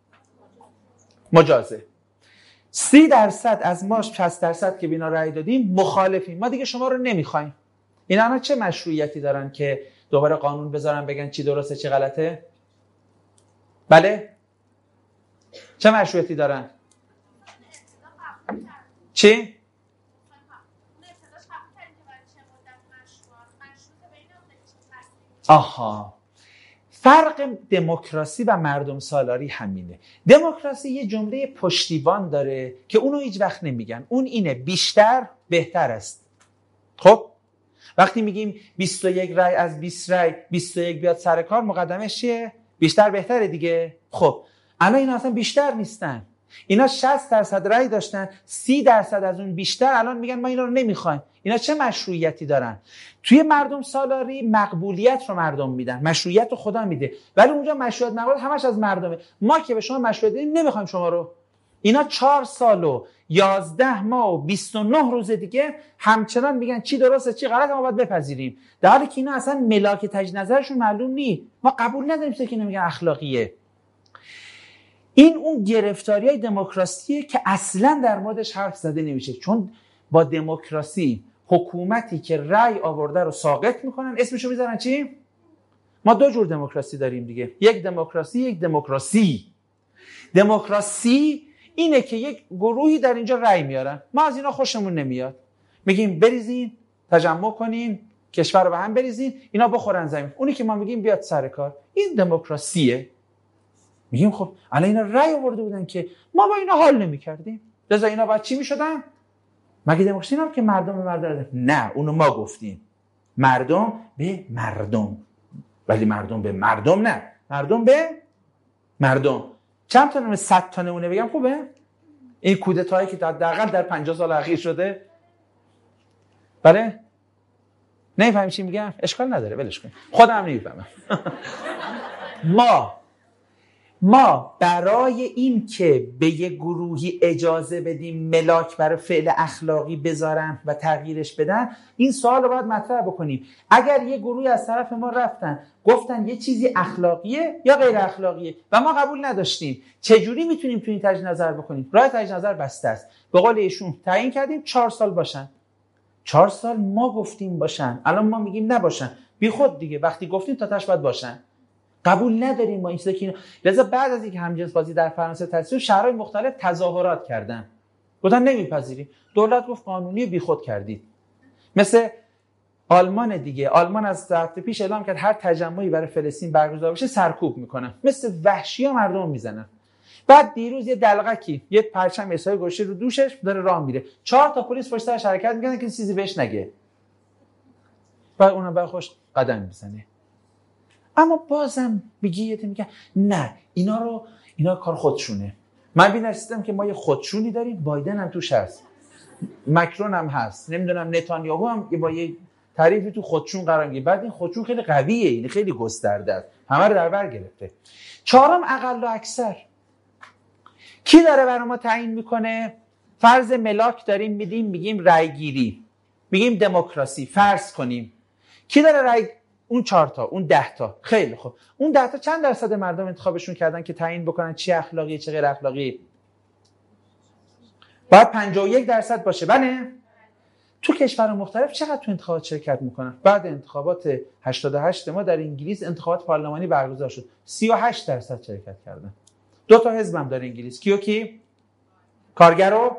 مجازه. سی درصد از ما، شصت درصد که بینا رأی دادیم مخالفیم. ما دیگه شما رو نمیخوایم. اینا الان چه مشروعیتی دارن که دوباره قانون بذارن بگن چی درسته چی غلطه؟ بله؟ چه مشروعیتی دارن؟ چی؟ آها، فرق دموکراسی و مردم سالاری همینه. دموکراسی یه جمله پشتیبان داره که اونو هیچ وقت نمیگن. اون اینه بیشتر بهتر است. خب وقتی میگیم بیست و یک رای از بیست رای، بیست و یک بیاد سر کار، مقدمش چیه؟ بیشتر بهتره دیگه. خب الان اینا اصلا بیشتر نیستن. اینا شصت درصد رای داشتن، سی درصد از اون بیشتر الان میگن ما اینا رو نمیخوایم. اینا چه مشروعیتی دارن؟ توی مردم سالاری مقبولیت رو مردم میدن، مشروعیت رو خدا میده، ولی اونجا مشروعیت مقبولیت همش از مردمه. ما که به شما مشروعیت دادیم نمیخوایم شما رو. اینا چهار سال و یازده ماه و بیست و نه روز دیگه همچنان میگن چی درسته چی غلطه، ما باید بپذیریم، در حالی که اینا اصلا ملاک تجدید نظرشون معلوم نیست. ما قبول نداریم چیزی که نمیگن اخلاقیه. این اون گرفتاریای دموکراسیه که اصلا در موردش حرف زده نمیشه، چون با دموکراسی حکومتی که رأی آورده رو ساقط میکنن، اسمشو میذارن چی؟ ما دو جور دموکراسی داریم دیگه، یک دموکراسی یک دموکراسی. دموکراسی اینه که یک گروهی در اینجا رأی میارن، ما از اینا خوشمون نمیاد، میگیم بریزین تجمع کنین کشور رو به هم بریزین اینا بخورن زمین، اونی که ما میگیم بیاد سر کار. این دموکراسیه. میگیم خب الان اینا رأی آورده بودن که ما با اینا حال نمی‌کردیم، لذا اینا باید چی میشدن؟ مگه دموکراسی هم که مردم به مردم؟ نه، اونو ما گفتیم، مردم به مردم، ولی مردم به مردم نه، مردم به مردم. چند تا نمونه صد تا نمونه بگم خوبه؟ این کودتایی که حداقل در پنجاه سال اخیر شده. بله؟ نمی‌فهمی چی میگم؟ اشکال نداره، ولش کن. خودم نمی‌فهمم. ما ما برای این که به یه گروهی اجازه بدیم ملاک برای فعل اخلاقی بذارن و تغییرش بدن، این سوال رو باید مطرح بکنیم. اگر یه گروهی از طرف ما رفتن گفتن یه چیزی اخلاقیه یا غیر اخلاقیه و ما قبول نداشتیم، چجوری میتونیم تو این تجدید نظر بکنیم؟ راه تجدید نظر بسته است. به قول ایشون تعیین کردیم چهار سال باشن. چهار سال ما گفتیم باشن، الان ما میگیم نباشن. بی خود دیگه، وقتی گفتیم تا تاش باید باشن. قبول نداریم ما این چیزا که. لذا بعد از اینکه همجنس بازی در فرانسه تأسیس شد، شهرهای مختلف تظاهرات کردن، گفتن نمیپذیریم. دولت گفت قانونی، بیخود کردید. مثل آلمان دیگه، آلمان از هفته پیش اعلام کرد هر تجمعی برای فلسطین برگزار بشه سرکوب میکنن، مثل وحشی‌ها مردم میزنن. بعد دیروز یه دلغکی یه پرچم اسای گوشه رو دوشش داره راه میره، چهار تا پلیس پشت سرش حرکت میکنن که چیزی بهش نگه، بعد اونم برای خوش قدم میزنه. اما بازم میگه یه میگه نه، اینا رو اینا کار خودشونه. من ببین رسیدم که ما یه خودشونی داریم، بایدن هم توش هست، مکرون هم هست، نمیدونم نتانیاهو هم با یه تعریفی تو خودشون قرار میگیره. بعد این خودشون خیلی قویه، این خیلی گسترده است، همه رو در بر گرفته. چهارم اقل و اکثر. کی داره برای ما تعیین میکنه؟ فرض ملاک داریم میدیم، میگیم رای گیری، میگیم دموکراسی، فرض کنیم. کی داره رای؟ اون چهار تا، اون ده تا. خیلی خوب، اون ده تا چند درصد مردم انتخابشون کردن که تعیین بکنن چی اخلاقیه چه غیر اخلاقی؟ باید پنجاه و یک درصد باشه. بله؟ تو کشور مختلف چقدر تو انتخابات شرکت میکنن؟ بعد انتخابات هشتاد و هشت ما در انگلیس انتخابات پارلمانی برگزار شد، سی و هشت درصد شرکت کردن. دو تا حزب هم داره انگلیس، کیو کی؟ کارگر و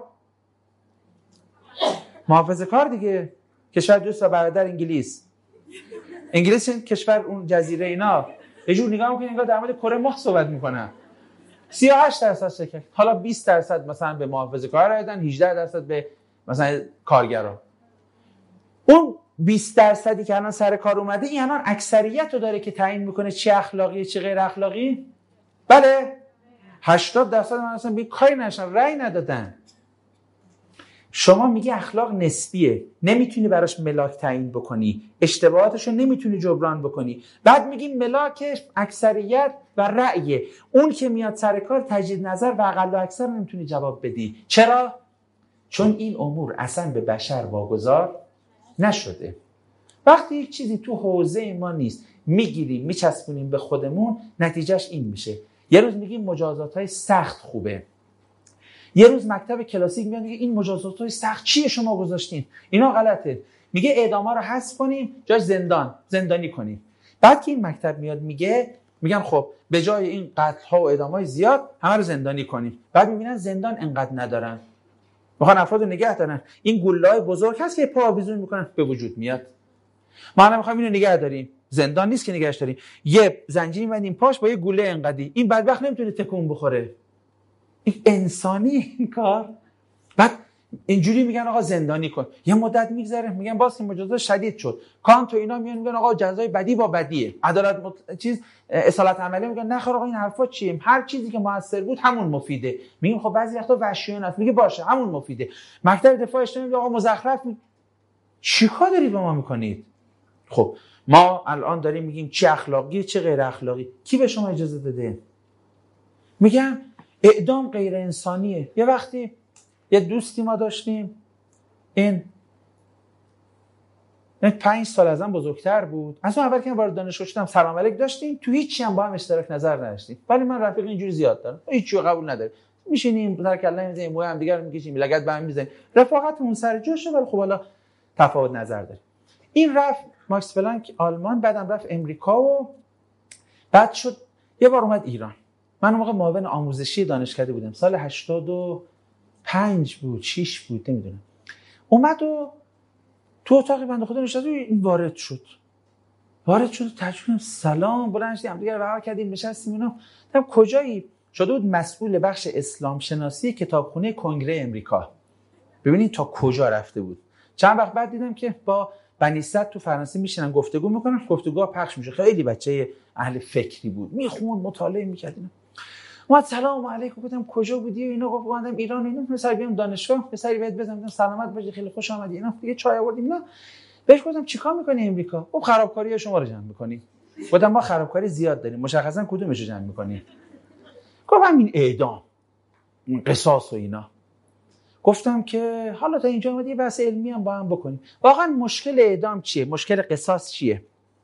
محافظه کار دیگه. کشور دوست و برادر انگلیس. انگلیس این کشور اون جزیره اینا یه جور نگاه میکنه انگار در مورد کره ماه صحبت میکنن. سی و هشت درصد شرکت، حالا بیست درصد مثلا به محافظه کار رای دادن، هجده درصد به مثلا کارگرا. اون بیست درصدی که الان سر کار اومده، این الان اکثریت رو داره که تعیین میکنه چی اخلاقیه چی غیر اخلاقی. بله؟ هشتاد درصد من اصلا بی کاری نشن، رای ندادن. شما میگی اخلاق نسبیه، نمیتونی براش ملاک تعیین بکنی، اشتباهاتشو نمیتونی جبران بکنی. بعد میگی ملاکش اکثریت و رأیه، اون که میاد سر کار تجدید نظر و اقل و اکثر نمیتونی جواب بدی. چرا؟ چون این امور اصلا به بشر واگذار نشده. وقتی یک چیزی تو حوزه ما نیست، میگیریم میچسبونیم به خودمون، نتیجهش این میشه. یه روز میگیم مجازات‌های سخت خوبه، یه روز مکتب کلاسیک میاد میگه این مجازات‌های سخت چیه شما گذاشتین، اینا غلطه، میگه اعداما رو حذف کنیم جاش زندان زندانی کنیم. بعد که این مکتب میاد میگه میگن خب به جای این قتل‌ها و اعدام‌های زیاد همه رو زندانی کنیم. بعد میبینن زندان انقدر ندارن، میخوان افراد رو نگه دارن. این گله‌های بزرگ هست که پا آویزون میکنن به وجود میاد. ما الان میخوایم اینو نگه داریم، زندان نیست که نگهش داریم، یه زنجیری می‌بندیم پاش با یه گوله انقدی، این بدبخت نمیتونه تکون بخوره. این انسانی این کار؟ بعد اینجوری میگن آقا زندانی کن. یه مدت میگذره میگن باز که مجازات شدید شد، کانت و اینا میان میگن آقا جزای بدی با بدیه، عدالت مط... چیز اصالت عملی میگن نه خیر آقا این حرفا چیه، هر چیزی که موثر بود همون مفیده. میگیم خب بعضی وقتا وحشیانه است، میگه باشه همون مفیده. مکتب دفاع اجتماعی میگه آقا مزخرف می... چیکار داری با ما میکنید؟ خب ما الان داریم میگیم چی اخلاقیه چه غیر اخلاقی. کی به شما اجازه داده؟ میگم اعدام غیر انسانیه. یه وقتی یه دوستی ما داشتیم، این این پنج سال ازم بزرگتر بود. از اون اول که وارد دانشگاه شدم سلام علیک داشتیم، تو هیچی هم با هم اشتراک نظر نداشتیم، ولی من رفیق اینجوری زیاد دارم، هیچ چیزی قبول نداریم، میشینیم در کله میزنیم موی هم دیگه رو میکشیم لگد به هم میزنیم، رفاقتمون سر جاشه، ولی خب حالا تفاوت نظر داریم. این رفت ماکس پلانک آلمان، بعدم رفت امریکا و بعد شد یه بار اومد ایران. من اون موقع معاون آموزشی دانشکده بودم، سال هشتاد و پنج بود شش بود نمیدونم. اومد و تو اتاقی بنده خدا نشست و این وارد شد وارد شد تجربه سلام بلند شدیم دیگه رها کردیم نشستیم اینا. گفتم کجایی؟ شده بود مسئول بخش اسلام شناسی کتابخونه کنگره امریکا. ببینید تا کجا رفته بود. چند وقت بعد دیدم که با بنی صدر تو فرانسه میشینن گفتگو میکنن، گفتگوها پخش میشه. خیلی بچه اهل فکری بود، میخوند مطالعه میکرد. ما سلام علیکم گفتم کجا بودی و اینا، گفت اومدم ایران اینا، پسر بیام دانشگاه، پسری بهت بزنم سلامت باشی خیلی خوش آمدی اینا، دیگه چای آوردیم اینا. بهش گفتم چیکار میکنی امریکا؟ گفت خرابکاری شما رو جمع میکنی. گفتم ما خرابکاری زیاد داریم، مشخصا کدومش رو جمع میکنی؟ گفت همین اعدام قصاص و اینا. گفتم که حالا تا اینجا اومدی بحث علمی هم با هم بکنیم. واقعا مشکل اعدام چیه؟ مشکل قصاص چیه؟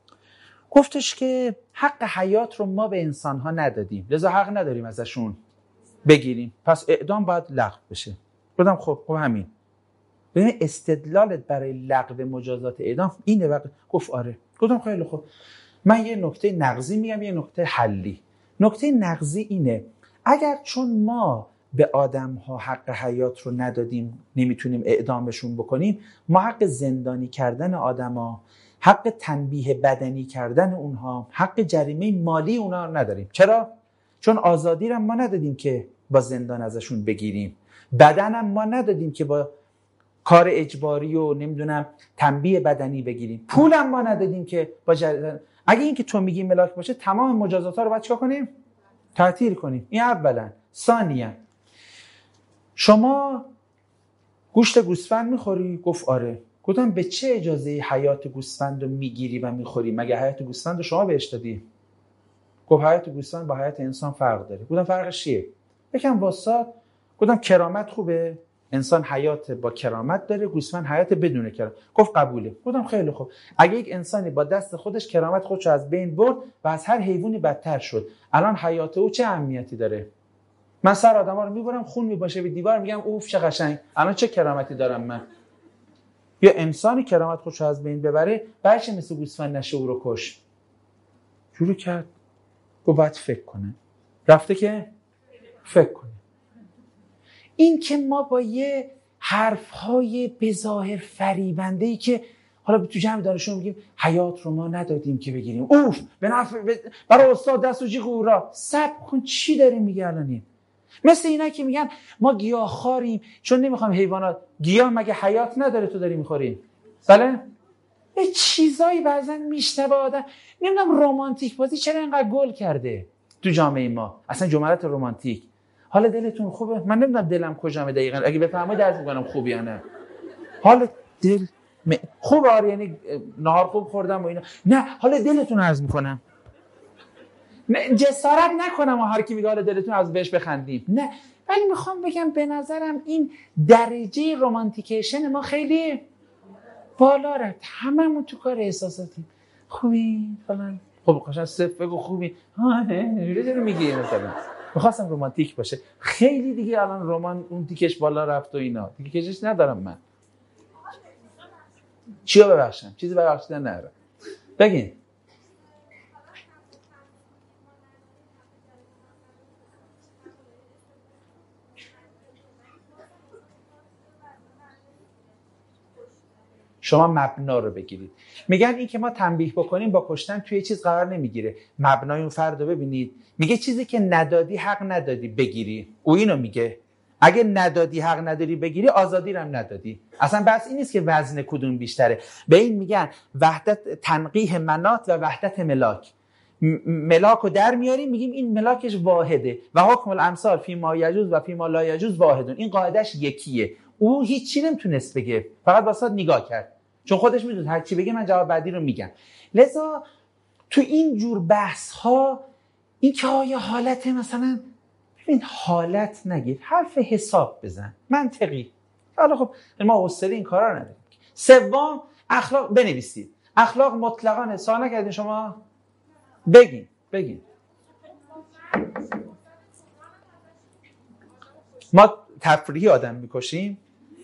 گفتش که حق حیات رو ما به انسان‌ها ندادیم، لذا حق نداریم ازشون بگیریم، پس اعدام باید لغو بشه. گفتم خب خب همین. ببین استدلالت برای لغو مجازات اعدام اینه. وقت گفت آره. گفتم خیلی خوب، من یه نکته نقضی میگم یه نکته حلی. نکته نقضی اینه اگر چون ما به آدم‌ها حق حیات رو ندادیم نمیتونیم اعدامشون بکنیم، ما حق زندانی کردن آدم‌ها، حق تنبیه بدنی کردن اونها، حق جریمه مالی اونها نداریم. چرا؟ چون آزادی رو ما ندادیم که با زندان ازشون بگیریم، بدنم ما ندادیم که با کار اجباری و نمیدونم تنبیه بدنی بگیریم، پولم ما ندادیم که با جریمه. اگه این که تو میگی ملاک باشه تمام مجازات ها رو باید چیکار کنیم؟ تعطیل کنیم. این اولا. ثانیا شما گوشت گوسفند میخوری؟ گفت آره. گفتم به چه اجازه حیات گوسفند رو میگیری و میخوری؟ مگه حیات گوسفند رو شما بهش دادی؟ گفت حیات گوسفند با حیات انسان فرق داره. گفتم فرقش چیه؟ یکم واسط. گفتم کرامت خوبه، انسان حیات با کرامت داره، گوسفند حیات بدون کرامت. گفت قبوله. گفتم خیلی خوب، اگه یک انسانی با دست خودش کرامت خودش از بین برد و از هر حیوانی بدتر شد، الان حیات او چه اهمیتی داره؟ من سر آدما رو میبرم خون میباشه به دیوار میگم اوف چه قشنگ، الان چه کرامتی دارم من؟ یا انسانی کرامت خودش از بین ببره بچه مثل گوسفند نشه او رو کش. شروع کرد گفت باید فکر کنه. رفته که فکر کنه. این که ما با یه حرفهای بظاهر فریبنده‌ای که حالا تو جمع دانشجو میگیم حیات رو ما ندادیم که بگیریم، اوف به نفع برای استاد دست و جیغ هورا. صبر کن چی داریم میگه الان؟ این مثل اینا که میگن ما گیاهخواریم چون نمیخوام حیوانات. گیاه مگه حیات نداره تو داری میخوری؟ بله؟ یه چیزایی بعضا میشنوه آدم. نمیدونم رمانتیک بازی چرا اینقدر گل کرده تو جامعه ما، اصلا جملات رمانتیک. حالا دلتون خوبه؟ من نمیدونم دلم کجامه دقیقاً، اگه بفهمید درس میکنم خوب یا نه. حالا دل م... خوب آره، یعنی نهار خوب خوردم و اینا. نه حالا دلتون عرض میکنم، نه جسارت نکنم و هر کی میگه حالا دلتون از بهش بخندیم، نه، ولی میخوام بگم به نظرم این درجه رمانتیکیشن ما خیلی بالا رفت. هممون تو کار احساساتی خوبی فلان. خب قشنگ صفر بگو خوبی. ها نه چرا میگی مثلا؟ میخواستم رمانتیک باشه. خیلی دیگه الان رمان اون تیکش بالا رفت و اینا دیگه کشش ندارم من. چیو ببخشم؟ چیزی ببخشیدن ندارم. بگین. شما مبنا رو بگیرید. میگن این که ما تنبیه بکنیم با کشتن توی چیز قرار نمیگیره. مبنای اون فرد رو ببینید، میگه چیزی که ندادی حق ندادی بگیری. او اینو میگه اگه ندادی حق نداری بگیری، آزادی رو هم ندادی. اصلا بحث این نیست که وزن کدوم بیشتره. به این میگن وحدت تنقیح منات و وحدت ملاک. ملاک رو در میاریم میگیم این ملاکش واحده و حکم الامثال فی ما یجوز و فی ما لا یجوز واحدون. این قاعدش یکیه. او هیچی نمیتونست بگه، فقط واسه نگاه کرد، چون خودش میدونه هر چی بگه من جواب بعدی رو میگم. لذا تو این جور بحث ها این که آیا حالت مثلا ببین حالت نگید، حرف حساب بزن، منطقی. حالا خب ما حوصله این کارا رو نداریم. سوم اخلاق بنویسید. اخلاق مطلقاً سوال نکردین شما؟ بگین بگین. ما تفریحی آدم میکشیم؟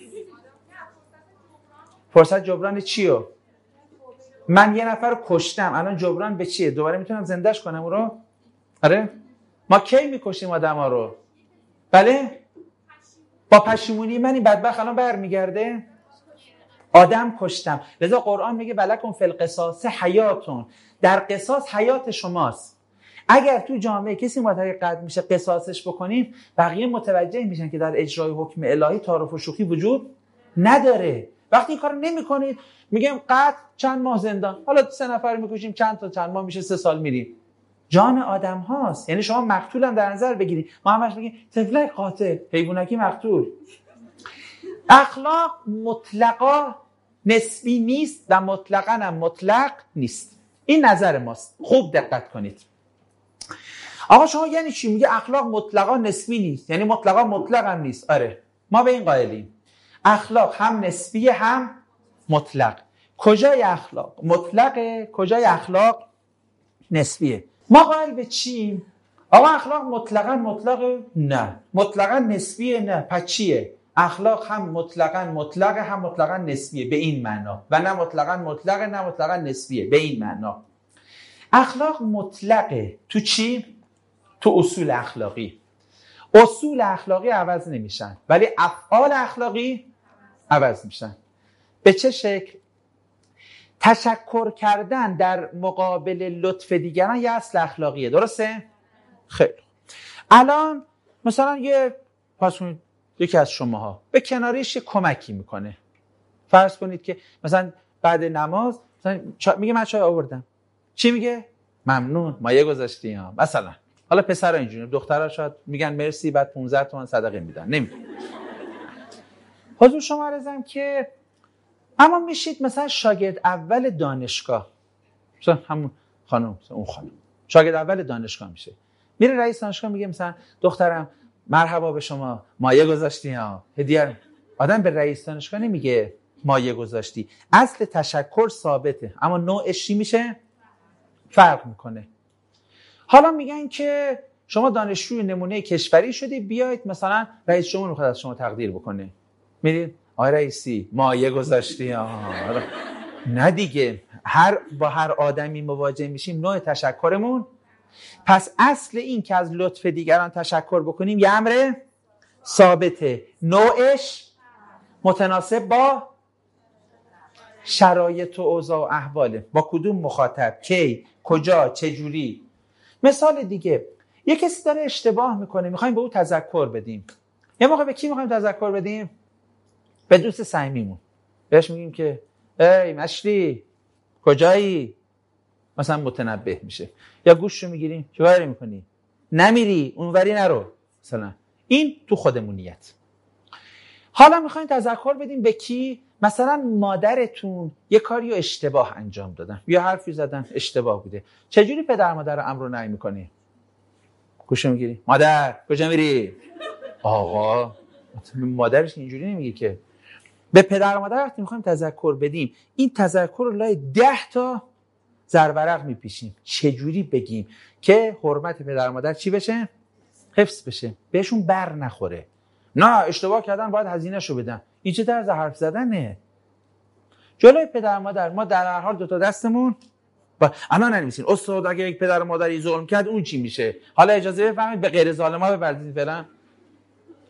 فرصت جبران چیو؟ من یه نفر رو کشتم، الان جبران به چیه؟ دوباره میتونم زندهش کنم او رو؟ آره؟ ما کی میکشیم آدم ها رو؟ بله؟ با پشیمونی من این بدبخت الان برمیگرده؟ آدم کشتم. لذا قرآن میگه ولکم فی القصاص حیاتون. در قصاص حیات شماست. اگر تو جامعه کسی متوجه قتل میشه قصاصش بکنیم، بقیه متوجه میشن که در اجرای حکم الهی تعارف و شوخی وجود نداره. وقتی این کارو نمیکنید میگم قتل چند ماه زندان، حالا سه نفر میکشیم چند تا چند ماه میشه سه سال میریم. جان آدم هاست. یعنی شما مقتول هم در نظر بگیرید. ما همش میگیم طفلک قاتل، حیوانکی مقتول. اخلاق مطلقا نسبی نیست و مطلقا هم مطلق نیست. این نظر ماست. خوب دقت کنید. آقا شما یعنی چی؟ میگه اخلاق مطلقا نسبی نیست، یعنی مطلقا مطلق هم نیست. آره ما به این قائلیم. اخلاق هم نسبی هم مطلق. کجای اخلاق مطلقه، کجای اخلاق نسبیه؟ ما قائل به چیم؟ آقا اخلاق مطلقا مطلقه؟ نه. مطلقا نسبیه؟ نه. پس چیه؟ اخلاق هم مطلقا مطلقه هم مطلقا نسبیه به این معنا، و نه مطلقا مطلقه نه مطلقا نسبیه به این معنا. اخلاق مطلقه تو چی؟ تو اصول اخلاقی. اصول اخلاقی عوض نمیشن ولی افعال اخلاقی عوض میشن. به چه شکل؟ تشکر کردن در مقابل لطف دیگران یه اصل اخلاقیه، درسته؟ خیلی. الان مثلا یه پس یکی از شماها به کناریش یه کمکی میکنه. فرض کنید که مثلا بعد نماز مثلا چا... میگه من چای آوردم. چی میگه؟ ممنون، مایه گذاشتی ها. مثلا حالا پسرا اینجوری، دخترها شاید میگن مرسی، بعد پانزده تومن صدقه میدن. نمیدونم. حضور شما عرضم که اما میشید مثلا شاگرد اول دانشگاه، مثلا همون خانم، مثلا اون خانم شاگرد اول دانشگاه میشه، میره رئیس دانشگاه میگه مثلا دخترم مرحبا به شما، مایه گذاشتی ها، هدیه. آدم به رئیس دانشگاه نمیگه مایه گذاشتی. اصل تشکر ثابته اما نوعش چی میشه؟ فرق میکنه. حالا میگن که شما دانشجوی نمونه کشوری شدی، بیایید مثلا رئیس جمهور میخواد از شما تقدیر بکنه، میرید آقای رئیسی مایه گذاشتی ها. نه دیگه، هر با هر آدمی مواجه میشیم نوع تشکرمون. پس اصل این که از لطف دیگران تشکر بکنیم یه امر ثابته، نوعش متناسب با شرایط و اوضاع و احواله، با کدوم مخاطب، کی، کجا، چجوری. مثال دیگه، یه کسی داره اشتباه میکنه، میخوایم به او تذکر بدیم. یه موقع به کی میخوایم تذکر بدیم؟ به دوست صمیمیمون. بهش میگیم که ای مشتی کجایی؟ مثلا متنبه میشه. یا گوششو میگیریم، چه کاری میکنی؟ نمیری اونوری نرو مثلا. این تو خودمونیت. حالا میخوایم تذکر بدیم به کی؟ مثلا مادرتون یه کاریو اشتباه انجام دادن یا حرفی زدن اشتباه بوده. چجوری پدر مادر رو امر و نهی میکنی؟ گوشو میگیری، مادر کجا میری؟ آقا مادرش اینجوری نمیگه که. به پدر و مادر وقتی میخوایم تذکر بدیم، این تذکر رو لای ده تا زرورق میپیشیم. چجوری بگیم که حرمت پدر و مادر چی بشه؟ حفظ بشه، بهشون بر نخوره. نه اشتباه کردن باید هزینه‌شو بدن. این چه طرز حرف زدنه؟ جلوی پدر و مادر ما در هر حال دو تا دستمون با انا ننویسین استاد اگه یک پدر و مادری ظلم کرد اون چی میشه؟ حالا اجازه بفرمایید به غیر ظالما بپردازید فعلا.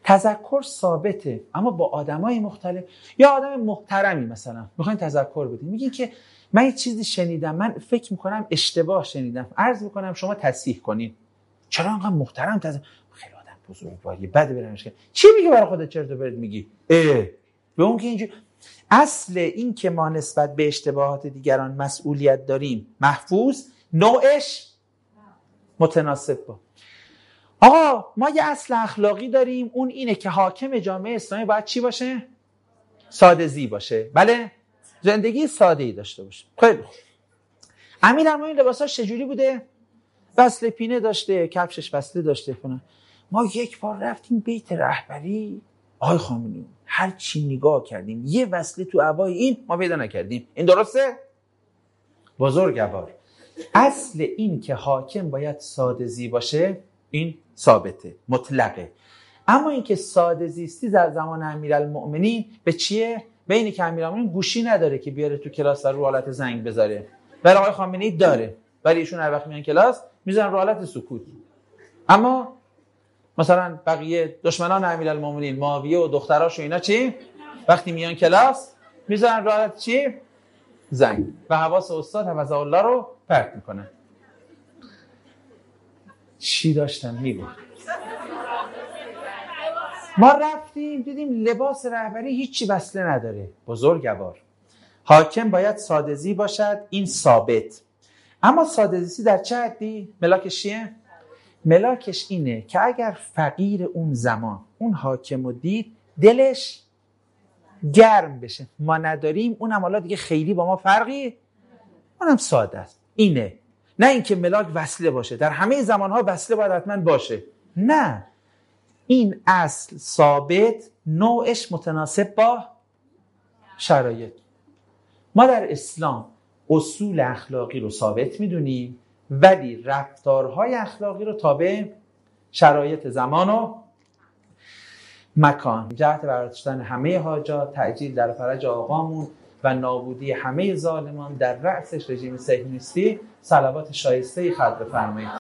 تذکر ثابته، اما با آدمای مختلف. یا آدم محترمی مثلا میخواین تذکر بدین، میگین که من یه چیزی شنیدم، من فکر میکنم اشتباه شنیدم، عرض میکنم شما تصحیح کنین. چرا انقدر محترم تذکر؟ خیلی آدم بزرگواریه، بده برنش که چی میگه برای خودت چرت و پرت میگی؟ اه به اون که اینجوری. اصل این که ما نسبت به اشتباهات دیگران مسئولیت داریم محفوظ، نوعش متناسب با. آقا ما یه اصل اخلاقی داریم، اون اینه که حاکم جامعه اسلامی باید چی باشه؟ ساده زی باشه. بله؟ زندگی ساده ای داشته باشه. خیلی خوب. امیرالمومنین لباساش چجوری بوده؟ وصله پینه داشته، کفشش وصله داشته کنه. ما یک بار رفتیم بیت رهبری، آقای خامنه‌ای، هر چی نگاه کردیم یه وصله تو عبای این ما پیدا نکردیم. این درسته؟ بزرگوار. اصل این که حاکم باید ساده زی باشه این ثابته، مطلقه. اما این که ساده زیستی در زمان امیرالمؤمنین به چیه؟ به اینی که امیرالمؤمنین گوشی نداره که بیاره تو کلاس و رو حالت زنگ بذاره. ولی آقای خامنه‌ای داره. ولی ایشون هر وقت میان کلاس میذارن رو حالت سکوت. اما مثلا بقیه دشمنان امیرالمؤمنین، معاویه و دختراش و اینا چی؟ وقتی میان کلاس میذارن رو حالت چی؟ زنگ. و حواس استاد حفظه الله رو پرت میکنن. چی داشتن میگفت؟ ما رفتیم دیدیم لباس رهبری هیچی وصله نداره. بزرگوار. حاکم باید ساده‌زی باشد، این ثابت. اما ساده‌زی در چه حدی؟ ملاکش چیه؟ ملاکش اینه که اگر فقیر اون زمان اون حاکم رو دید دلش گرم بشه. ما نداریم، اونم حالا دیگه خیلی با ما فرقی، اونم ساده است. اینه. نه اینکه ملاک وصله باشه. در همه زمانها وصله باید حتما باشه. نه. این اصل ثابت، نوعش متناسب با شرایط. ما در اسلام اصول اخلاقی رو ثابت میدونیم، ولی رفتارهای اخلاقی رو تابع شرایط زمان و مکان. جهت برداشتن همه حاجات، تعجیل در فرج آقامون و نابودی همه ظالمان در رأسش رژیم صهیونیستی، صلوات شایسته خلق بفرمایید.